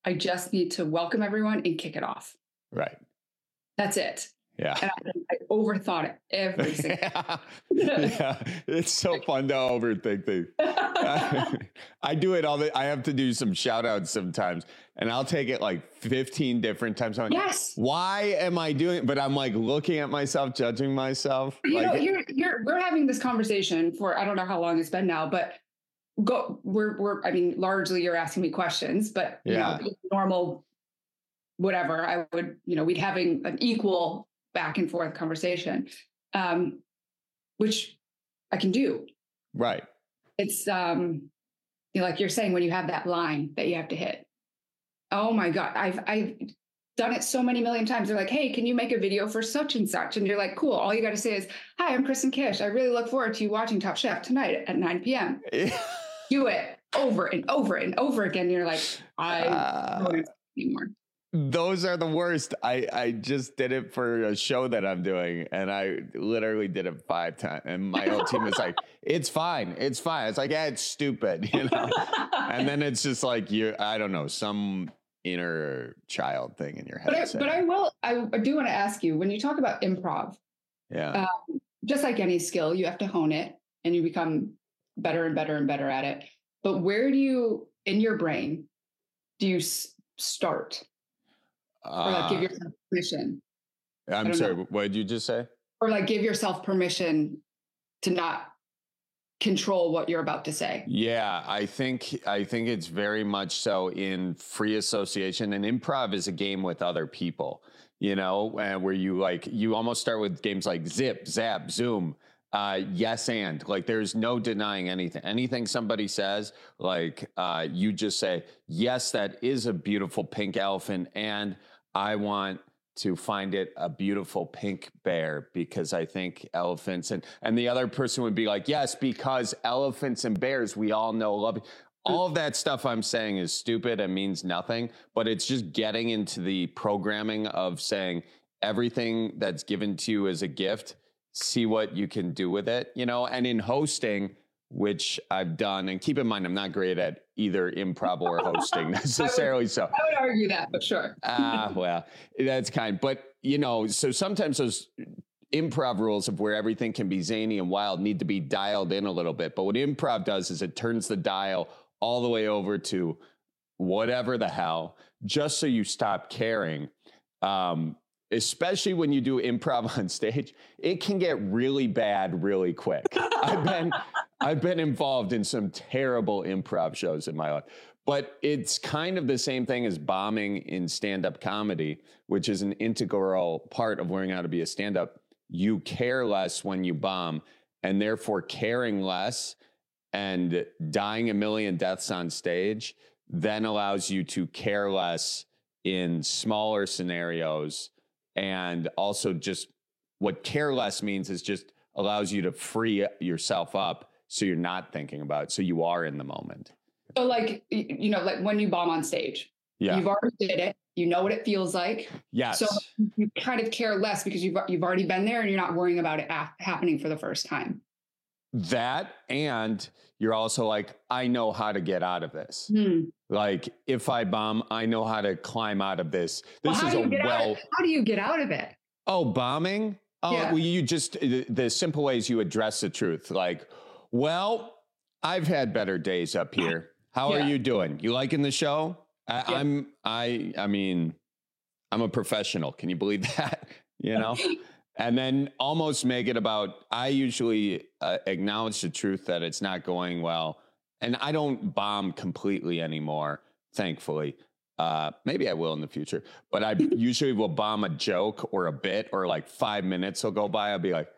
Speaker 24: I just need to welcome everyone and kick it off.
Speaker 23: Right.
Speaker 24: That's it.
Speaker 23: Yeah.
Speaker 24: And I, I overthought it every single
Speaker 23: yeah. yeah. It's so fun to overthink things. I, I do it all the I have to do some shout outs sometimes, and I'll take it like fifteen different times. I'm like,
Speaker 24: yes.
Speaker 23: Why am I doing it? But I'm like looking at myself, judging myself.
Speaker 24: You
Speaker 23: like,
Speaker 24: know, you're you're we're having this conversation for I don't know how long it's been now, but go we're we're I mean, largely you're asking me questions, but you
Speaker 23: yeah.
Speaker 24: know, normal whatever, I would, you know, we'd having an equal back and forth conversation, um, which I can do.
Speaker 23: Right.
Speaker 24: It's um, you know, like you're saying, when you have that line that you have to hit. Oh my God, I've I've done it so many million times. They're like, hey, can you make a video for such and such? And you're like, cool. All you got to say is, hi, I'm Kristen Kish. I really look forward to you watching Top Chef tonight at nine p.m. Do it over and over and over again. You're like, I
Speaker 23: uh,
Speaker 24: don't want to anymore.
Speaker 23: Those are the worst. I, I just did it for a show that I'm doing, and I literally did it five times. And my whole team was like, it's fine. It's fine. It's like, yeah, it's stupid, you know? And then it's just like, you I don't know, some inner child thing in your head.
Speaker 24: But I, but I will, I, I do want to ask you, when you talk about improv,
Speaker 23: yeah,
Speaker 24: um, just like any skill, you have to hone it and you become better and better and better at it. But where do you, in your brain, do you s- start? Or like give yourself permission.
Speaker 23: I'm sorry, know. What did you just say?
Speaker 24: Or like give yourself permission to not control what you're about to say.
Speaker 23: Yeah, I think I think it's very much so in free association, and improv is a game with other people, you know, and where you like you almost start with games like Zip, Zap, Zoom. Uh, yes, and like there's no denying anything. Anything somebody says, like uh, you just say, yes, that is a beautiful pink elephant, and I want to find it a beautiful pink bear because I think elephants and and the other person would be like, yes, because elephants and bears, we all know love. All of that stuff I'm saying is stupid and means nothing, but it's just getting into the programming of saying everything that's given to you as a gift, see what you can do with it, you know, and in hosting, which I've done, and keep in mind, I'm not great at either improv or hosting necessarily.
Speaker 24: I would,
Speaker 23: so
Speaker 24: I would argue that, but sure.
Speaker 23: Ah, well, that's kind. But, you know, so sometimes those improv rules of where everything can be zany and wild need to be dialed in a little bit. But what improv does is it turns the dial all the way over to whatever the hell, just so you stop caring. Um, especially when you do improv on stage, it can get really bad really quick. I've been I've been involved in some terrible improv shows in my life, but it's kind of the same thing as bombing in stand-up comedy, which is an integral part of learning how to be a stand-up. You care less when you bomb, and therefore caring less and dying a million deaths on stage then allows you to care less in smaller scenarios. And also just what care less means is just allows you to free yourself up so you're not thinking about it. So you are in the moment.
Speaker 24: So like, you know, like when you bomb on stage,
Speaker 23: yeah.
Speaker 24: you've already did it. You know what it feels like.
Speaker 23: Yes.
Speaker 24: So you kind of care less because you've, you've already been there and you're not worrying about it a- happening for the first time.
Speaker 23: That, and you're also like, I know how to get out of this.
Speaker 24: Hmm.
Speaker 23: Like if I bomb, I know how to climb out of this. This
Speaker 24: well,
Speaker 23: is a well.
Speaker 24: How do you get out of it?
Speaker 23: Oh, bombing? Oh,
Speaker 24: yeah.
Speaker 23: well, you just, the, the simple way is you address the truth. Like, well, I've had better days up here. How yeah. are you doing? You liking the show? I, yeah. I'm, I, I mean, I'm a professional. Can you believe that? You know? And then almost make it about, I usually uh, acknowledge the truth that it's not going well. And I don't bomb completely anymore, thankfully. Uh, maybe I will in the future. But I usually will bomb a joke or a bit, or like five minutes will go by. I'll be like,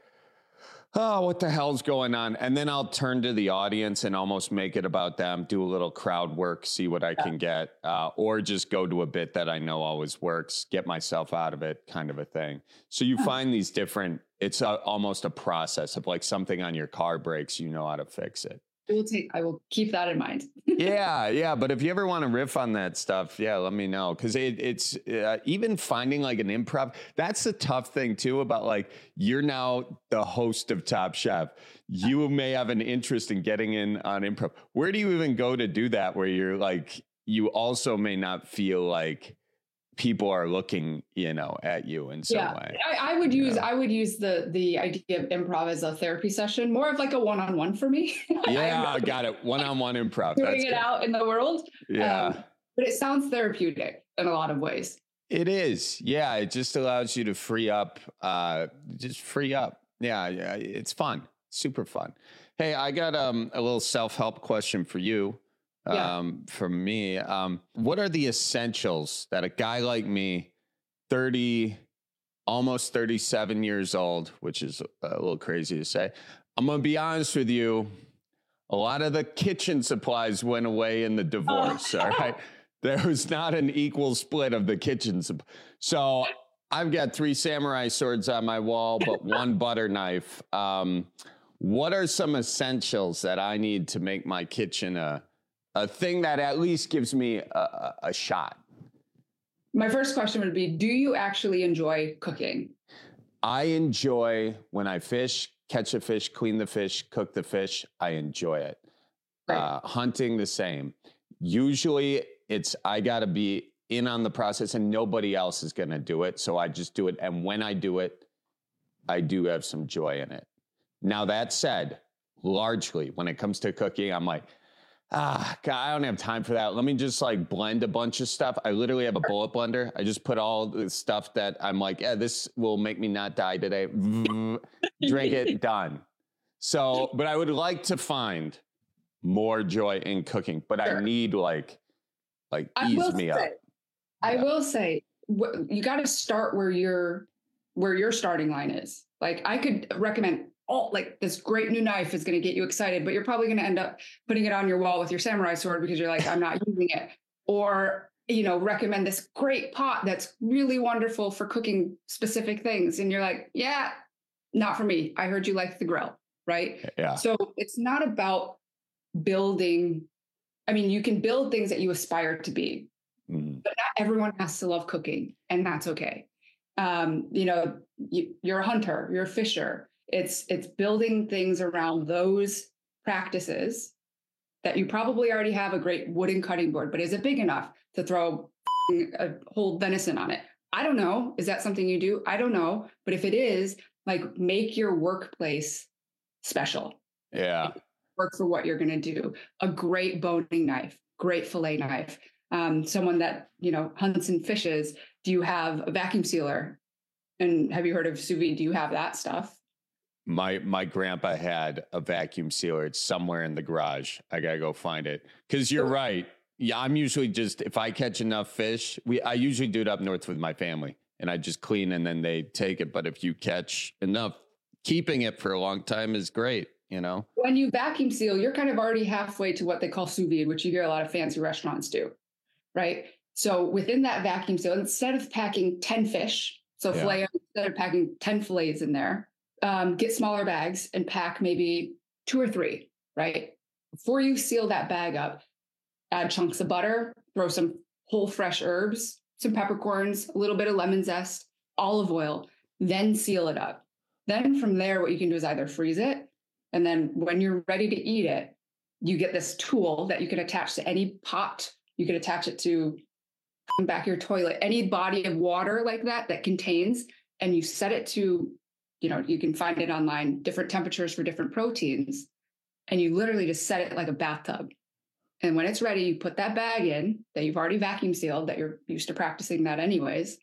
Speaker 23: oh, what the hell's going on? And then I'll turn to the audience and almost make it about them, do a little crowd work, see what I can get, uh, or just go to a bit that I know always works, get myself out of it, kind of a thing. So you find these different, it's a, almost a process of like something on your car breaks, you know how to fix it.
Speaker 24: We'll take, I will keep that in mind.
Speaker 23: yeah, yeah. But if you ever want to riff on that stuff, yeah, let me know. Because it, it's uh, even finding like an improv, that's the tough thing too about like, you're now the host of Top Chef. You may have an interest in getting in on improv. Where do you even go to do that where you're like, you also may not feel like people are looking, you know, at you in some
Speaker 24: yeah.
Speaker 23: way.
Speaker 24: I, I would use
Speaker 23: know?
Speaker 24: I would use the the idea of improv as a therapy session, more of like a one-on-one for me.
Speaker 23: Yeah, I got it. One-on-one improv.
Speaker 24: Doing
Speaker 23: That's
Speaker 24: it
Speaker 23: good.
Speaker 24: out in the world.
Speaker 23: Yeah.
Speaker 24: Um, but it sounds therapeutic in a lot of ways.
Speaker 23: It is. Yeah. It just allows you to free up, uh, just free up. Yeah. Yeah. It's fun. Super fun. Hey, I got um, a little self-help question for you.
Speaker 24: Yeah.
Speaker 23: Um, from me, um, what are the essentials that a guy like me, thirty, almost thirty-seven years old, which is a little crazy to say. I'm going to be honest with you. A lot of the kitchen supplies went away in the divorce. Oh. All right. There was not an equal split of the kitchen. Supp- so I've got three samurai swords on my wall, but one butter knife. Um, what are some essentials that I need to make my kitchen a, a thing that at least gives me a, a, a shot?
Speaker 24: My first question would be, do you actually enjoy cooking?
Speaker 23: I enjoy when I fish, catch a fish, clean the fish, cook the fish. I enjoy it. Right. Uh, hunting, the same. Usually it's, I got to be in on the process and nobody else is going to do it. So I just do it. And when I do it, I do have some joy in it. Now, that said, largely when it comes to cooking, I'm like, ah, God, I don't have time for that. Let me just like blend a bunch of stuff. I literally have a bullet blender. I just put all the stuff that I'm like, yeah, this will make me not die today. Drink it, done. So, but I would like to find more joy in cooking, but sure. I need like, like ease me
Speaker 24: say,
Speaker 23: up.
Speaker 24: I
Speaker 23: yeah.
Speaker 24: will say, you got to start where your, where your starting line is. Like I could recommend all like this great new knife is going to get you excited, but you're probably going to end up putting it on your wall with your samurai sword because you're like, I'm not using it. Or, you know, recommend this great pot that's really wonderful for cooking specific things. And you're like, yeah, not for me. I heard you like the grill, right?
Speaker 23: Yeah.
Speaker 24: So it's not about building. I mean, you can build things that you aspire to be, mm. but not everyone has to love cooking, and that's okay. Um, you know, you, you're a hunter, you're a fisher. It's it's building things around those practices that you probably already have a great wooden cutting board, but is it big enough to throw a whole venison on it? I don't know. Is that something you do? I don't know. But if it is, like, make your workplace special.
Speaker 23: Yeah.
Speaker 24: Work for what you're going to do. A great boning knife, great fillet knife. Um, someone that, you know, hunts and fishes. Do you have a vacuum sealer? And have you heard of sous vide? Do you have that stuff?
Speaker 23: My my grandpa had a vacuum sealer. It's somewhere in the garage. I gotta go find it. Because you're right. Yeah, I'm usually just, if I catch enough fish, we I usually do it up north with my family, and I just clean and then they take it. But if you catch enough, keeping it for a long time is great. You know,
Speaker 24: when you vacuum seal, you're kind of already halfway to what they call sous vide, which you hear a lot of fancy restaurants do, right? So within that vacuum seal, instead of packing ten fish, so yeah. filet, instead of packing ten fillets in there, um, get smaller bags and pack maybe two or three, right? Before you seal that bag up, add chunks of butter, throw some whole fresh herbs, some peppercorns, a little bit of lemon zest, olive oil, then seal it up. Then from there, what you can do is either freeze it, and then when you're ready to eat it, you get this tool that you can attach to any pot. You can attach it to back your toilet, any body of water like that that contains, and you set it to, you know, you can find it online, different temperatures for different proteins. And you literally just set it like a bathtub. And when it's ready, you put that bag in that you've already vacuum sealed, that you're used to practicing that anyways,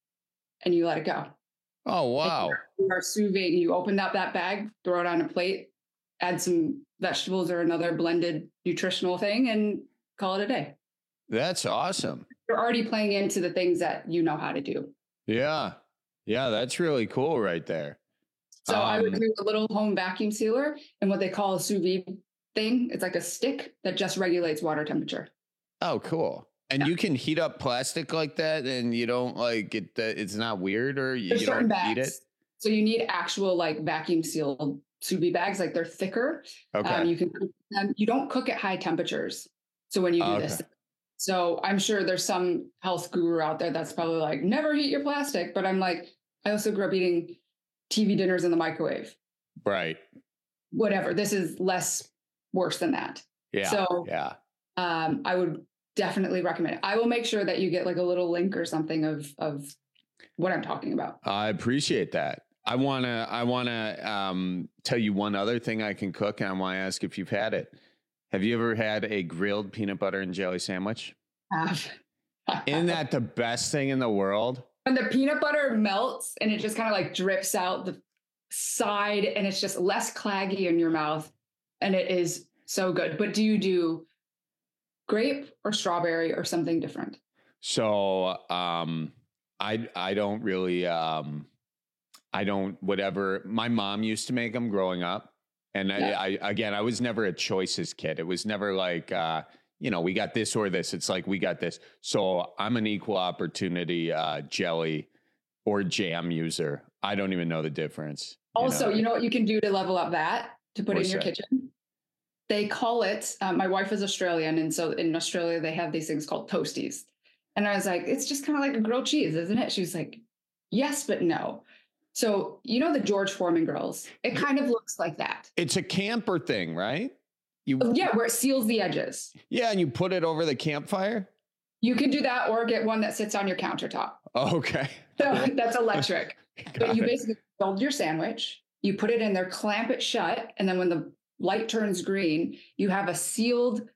Speaker 24: and you let it go.
Speaker 23: Oh, wow.
Speaker 24: You are sous vide. You open up that bag, throw it on a plate, add some vegetables or another blended nutritional thing, and call it a day.
Speaker 23: That's awesome.
Speaker 24: You're already playing into the things that you know how to do.
Speaker 23: Yeah. Yeah, that's really cool right there.
Speaker 24: So um, I would do a little home vacuum sealer and what they call a sous vide thing. It's like a stick that just regulates water temperature.
Speaker 23: Oh, cool. And yeah. you can heat up plastic like that, and you don't like it. It's not weird, or you, you don't
Speaker 24: bags.
Speaker 23: eat it.
Speaker 24: So you need actual like vacuum sealed sous vide bags. Like they're thicker.
Speaker 23: Okay.
Speaker 24: Um, you can cook them. You don't cook at high temperatures. So when you do oh, this, okay. So I'm sure there's some health guru out there that's probably like, never heat your plastic. But I'm like, I also grew up eating T V dinners in the microwave.
Speaker 23: Right.
Speaker 24: Whatever. This is less worse than that.
Speaker 23: Yeah.
Speaker 24: So
Speaker 23: yeah.
Speaker 24: Um, I would definitely recommend it. I will make sure that you get like a little link or something of of what I'm talking about.
Speaker 23: I appreciate that. I want to I want to um, tell you one other thing I can cook, and I want to ask if you've had it. Have you ever had a grilled peanut butter and jelly sandwich?
Speaker 24: Have.
Speaker 23: Isn't that the best thing in the world?
Speaker 24: When the peanut butter melts and it just kind of like drips out the side and it's just less claggy in your mouth, and it is so good. But do you do grape or strawberry or something different?
Speaker 23: So um, I I don't really um, I don't whatever. My mom used to make them growing up, and yeah. I, I again I was never a choices kid. It was never like uh, you know we got this or this. It's like we got this. So I'm an equal opportunity uh, jelly or jam user. I don't even know the difference.
Speaker 24: Also,
Speaker 23: you know,
Speaker 24: you know what you can do to level up that to put
Speaker 23: What's
Speaker 24: in your
Speaker 23: that?
Speaker 24: kitchen? They call it, um, my wife is Australian. And so in Australia, they have these things called toasties. And I was like, it's just kind of like a grilled cheese, isn't it? She was like, yes, but no. So, you know, the George Foreman grills, it kind of looks like that.
Speaker 23: It's a camper thing, right? You
Speaker 24: Yeah, where it seals the edges.
Speaker 23: Yeah, and you put it over the campfire?
Speaker 24: You can do that or get one that sits on your countertop.
Speaker 23: Okay.
Speaker 24: So that's electric. But
Speaker 23: Got
Speaker 24: you
Speaker 23: it.
Speaker 24: basically build your sandwich, you put it in there, clamp it shut, and then when the light turns green, you have a sealed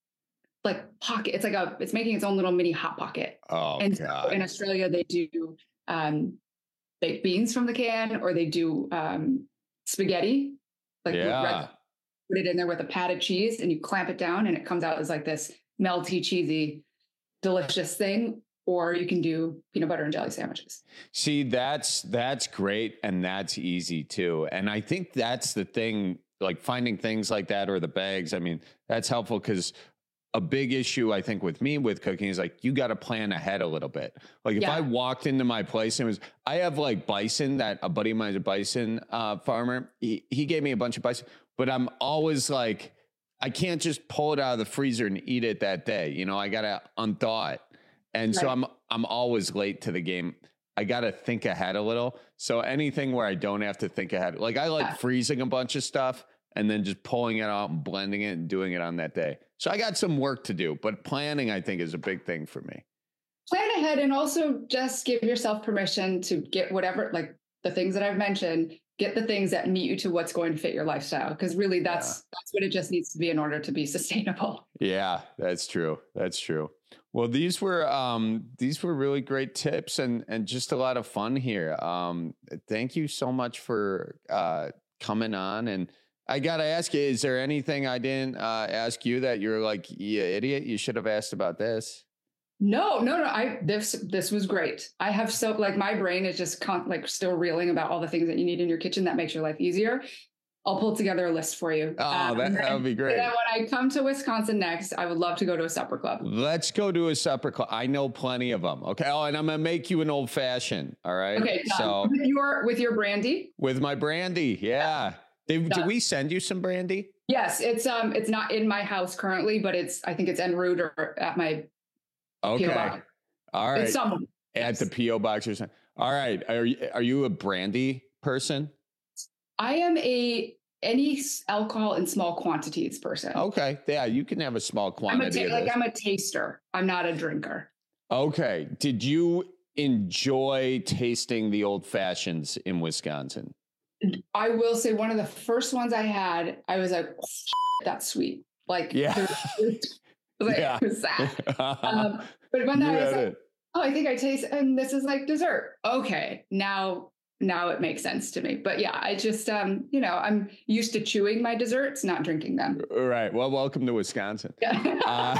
Speaker 24: like pocket. It's like a, it's making its own little mini hot pocket.
Speaker 23: Oh,
Speaker 24: and
Speaker 23: God.
Speaker 24: So in Australia, they do um, baked beans from the can, or they do um, spaghetti. Like with
Speaker 23: Yeah.
Speaker 24: red, put it in there with a patted cheese, and you clamp it down, and it comes out as like this melty, cheesy, delicious thing. Or you can do peanut butter and jelly sandwiches.
Speaker 23: See, that's that's great, and that's easy too. And I think that's the thing, like finding things like that or the bags. I mean, that's helpful because a big issue I think with me with cooking is like you got to plan ahead a little bit. Like if
Speaker 24: Yeah.
Speaker 23: I walked into my place and it was, I have like bison that a buddy of mine is a bison uh, farmer. He he gave me a bunch of bison, but I'm always like, I can't just pull it out of the freezer and eat it that day. You know, I got to unthaw it. And so
Speaker 24: Right.
Speaker 23: I'm I'm always late to the game. I got to think ahead a little. So anything where I don't have to think ahead, like I like
Speaker 24: Yeah.
Speaker 23: freezing a bunch of stuff and then just pulling it out and blending it and doing it on that day. So I got some work to do, but planning I think is a big thing for me.
Speaker 24: Plan ahead, and also just give yourself permission to get whatever, like the things that I've mentioned, get the things that meet you to what's going to fit your lifestyle. Because really that's that's what it just needs to be in order to be sustainable.
Speaker 23: Yeah, that's true. That's true. Well, these were um, these were really great tips and and just a lot of fun here. Um, thank you so much for uh, coming on. And I got to ask you, is there anything I didn't uh, ask you that you're like, you idiot, you should have asked about this?
Speaker 24: No, no, no. I this this was great. I have so like my brain is just con- like still reeling about all the things that you need in your kitchen that makes your life easier. I'll pull together a list for you.
Speaker 23: Oh,
Speaker 24: Um,
Speaker 23: that,
Speaker 24: and
Speaker 23: that would be great.
Speaker 24: then when I come to Wisconsin next, I would love to go to a supper club.
Speaker 23: Let's go to a supper club. I know plenty of them. Okay. Oh, and I'm going to make you an old fashioned. All right.
Speaker 24: Okay, done.
Speaker 23: So
Speaker 24: with your with your brandy.
Speaker 23: with my brandy. Yeah. Did, did
Speaker 24: Done.
Speaker 23: we send you some brandy?
Speaker 24: Yes, it's um it's not in my house currently, but it's I think it's en route or at my
Speaker 23: Okay.
Speaker 24: P O box.
Speaker 23: All right.
Speaker 24: It's somewhere.
Speaker 23: At the P O box or something. All right. Are you, are you a brandy person?
Speaker 24: I am a any s- alcohol in small quantities person.
Speaker 23: Okay. Yeah. You can have a small
Speaker 24: I'm a
Speaker 23: quantity
Speaker 24: ta-
Speaker 23: of
Speaker 24: like
Speaker 23: this.
Speaker 24: I'm a taster. I'm not a drinker.
Speaker 23: Okay. Did you enjoy tasting the old fashions in Wisconsin?
Speaker 24: I will say one of the first ones I had, I was like, that's sweet. Like,
Speaker 23: Yeah.
Speaker 24: there's- like,
Speaker 23: Yeah.
Speaker 24: what's that? Um, but when
Speaker 23: You
Speaker 24: I was
Speaker 23: had
Speaker 24: like,
Speaker 23: it.
Speaker 24: oh, I think I taste, and this is like dessert. Okay, now, now it makes sense to me. But yeah, I just, um, you know, I'm used to chewing my desserts, not drinking them.
Speaker 23: All right. Well, welcome to Wisconsin. uh,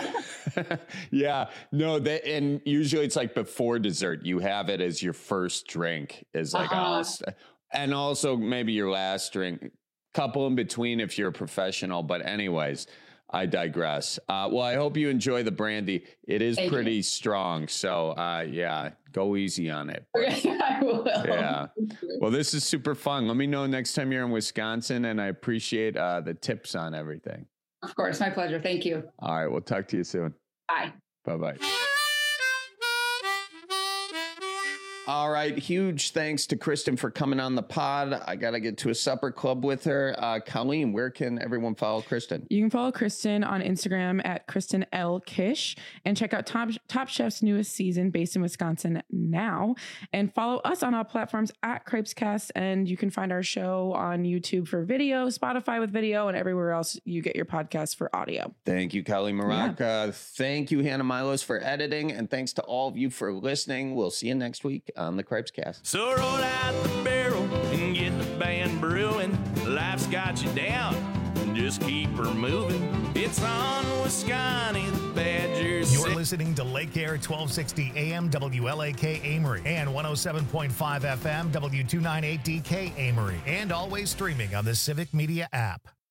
Speaker 23: yeah. No, that, and usually it's like before dessert, you have it as your first drink is like,
Speaker 24: Uh-huh.
Speaker 23: oh, st- and also maybe your last drink, couple in between if you're a professional. But anyways, I digress. Uh, well, I hope you enjoy the brandy. It is
Speaker 24: Thank
Speaker 23: pretty
Speaker 24: you.
Speaker 23: strong. So uh, yeah, go easy on it.
Speaker 24: Okay, I will.
Speaker 23: Yeah. Well, this is super fun. Let me know next time you're in Wisconsin, and I appreciate uh, the tips on everything.
Speaker 24: Of course, my pleasure. Thank you.
Speaker 23: All right. We'll talk to you soon.
Speaker 24: Bye.
Speaker 23: Bye bye. All right. Huge thanks to Kristen for coming on the pod. I got to get to a supper club with her. Uh, Colleen, where can everyone follow Kristen?
Speaker 6: You can follow Kristen on Instagram at Kristen L. Kish and check out Top, Top Chef's newest season based in Wisconsin now. And follow us on all platforms at Crepescast. And you can find our show on YouTube for video, Spotify with video, and everywhere else you get your podcast for audio.
Speaker 23: Thank you, Colleen Marak. Yeah. Uh, thank you, Hannah Milos, for editing. And thanks to all of you for listening. We'll see you next week on the Crepescast.
Speaker 7: So roll out the barrel and get the band brewing. Life's got you down, just keep her moving. It's on Wisconsin, the Badgers.
Speaker 3: You're listening to Lake Air twelve sixty A M W L A K Amory and one oh seven point five F M W two ninety-eight D K Amory, and always streaming on the Civic Media app.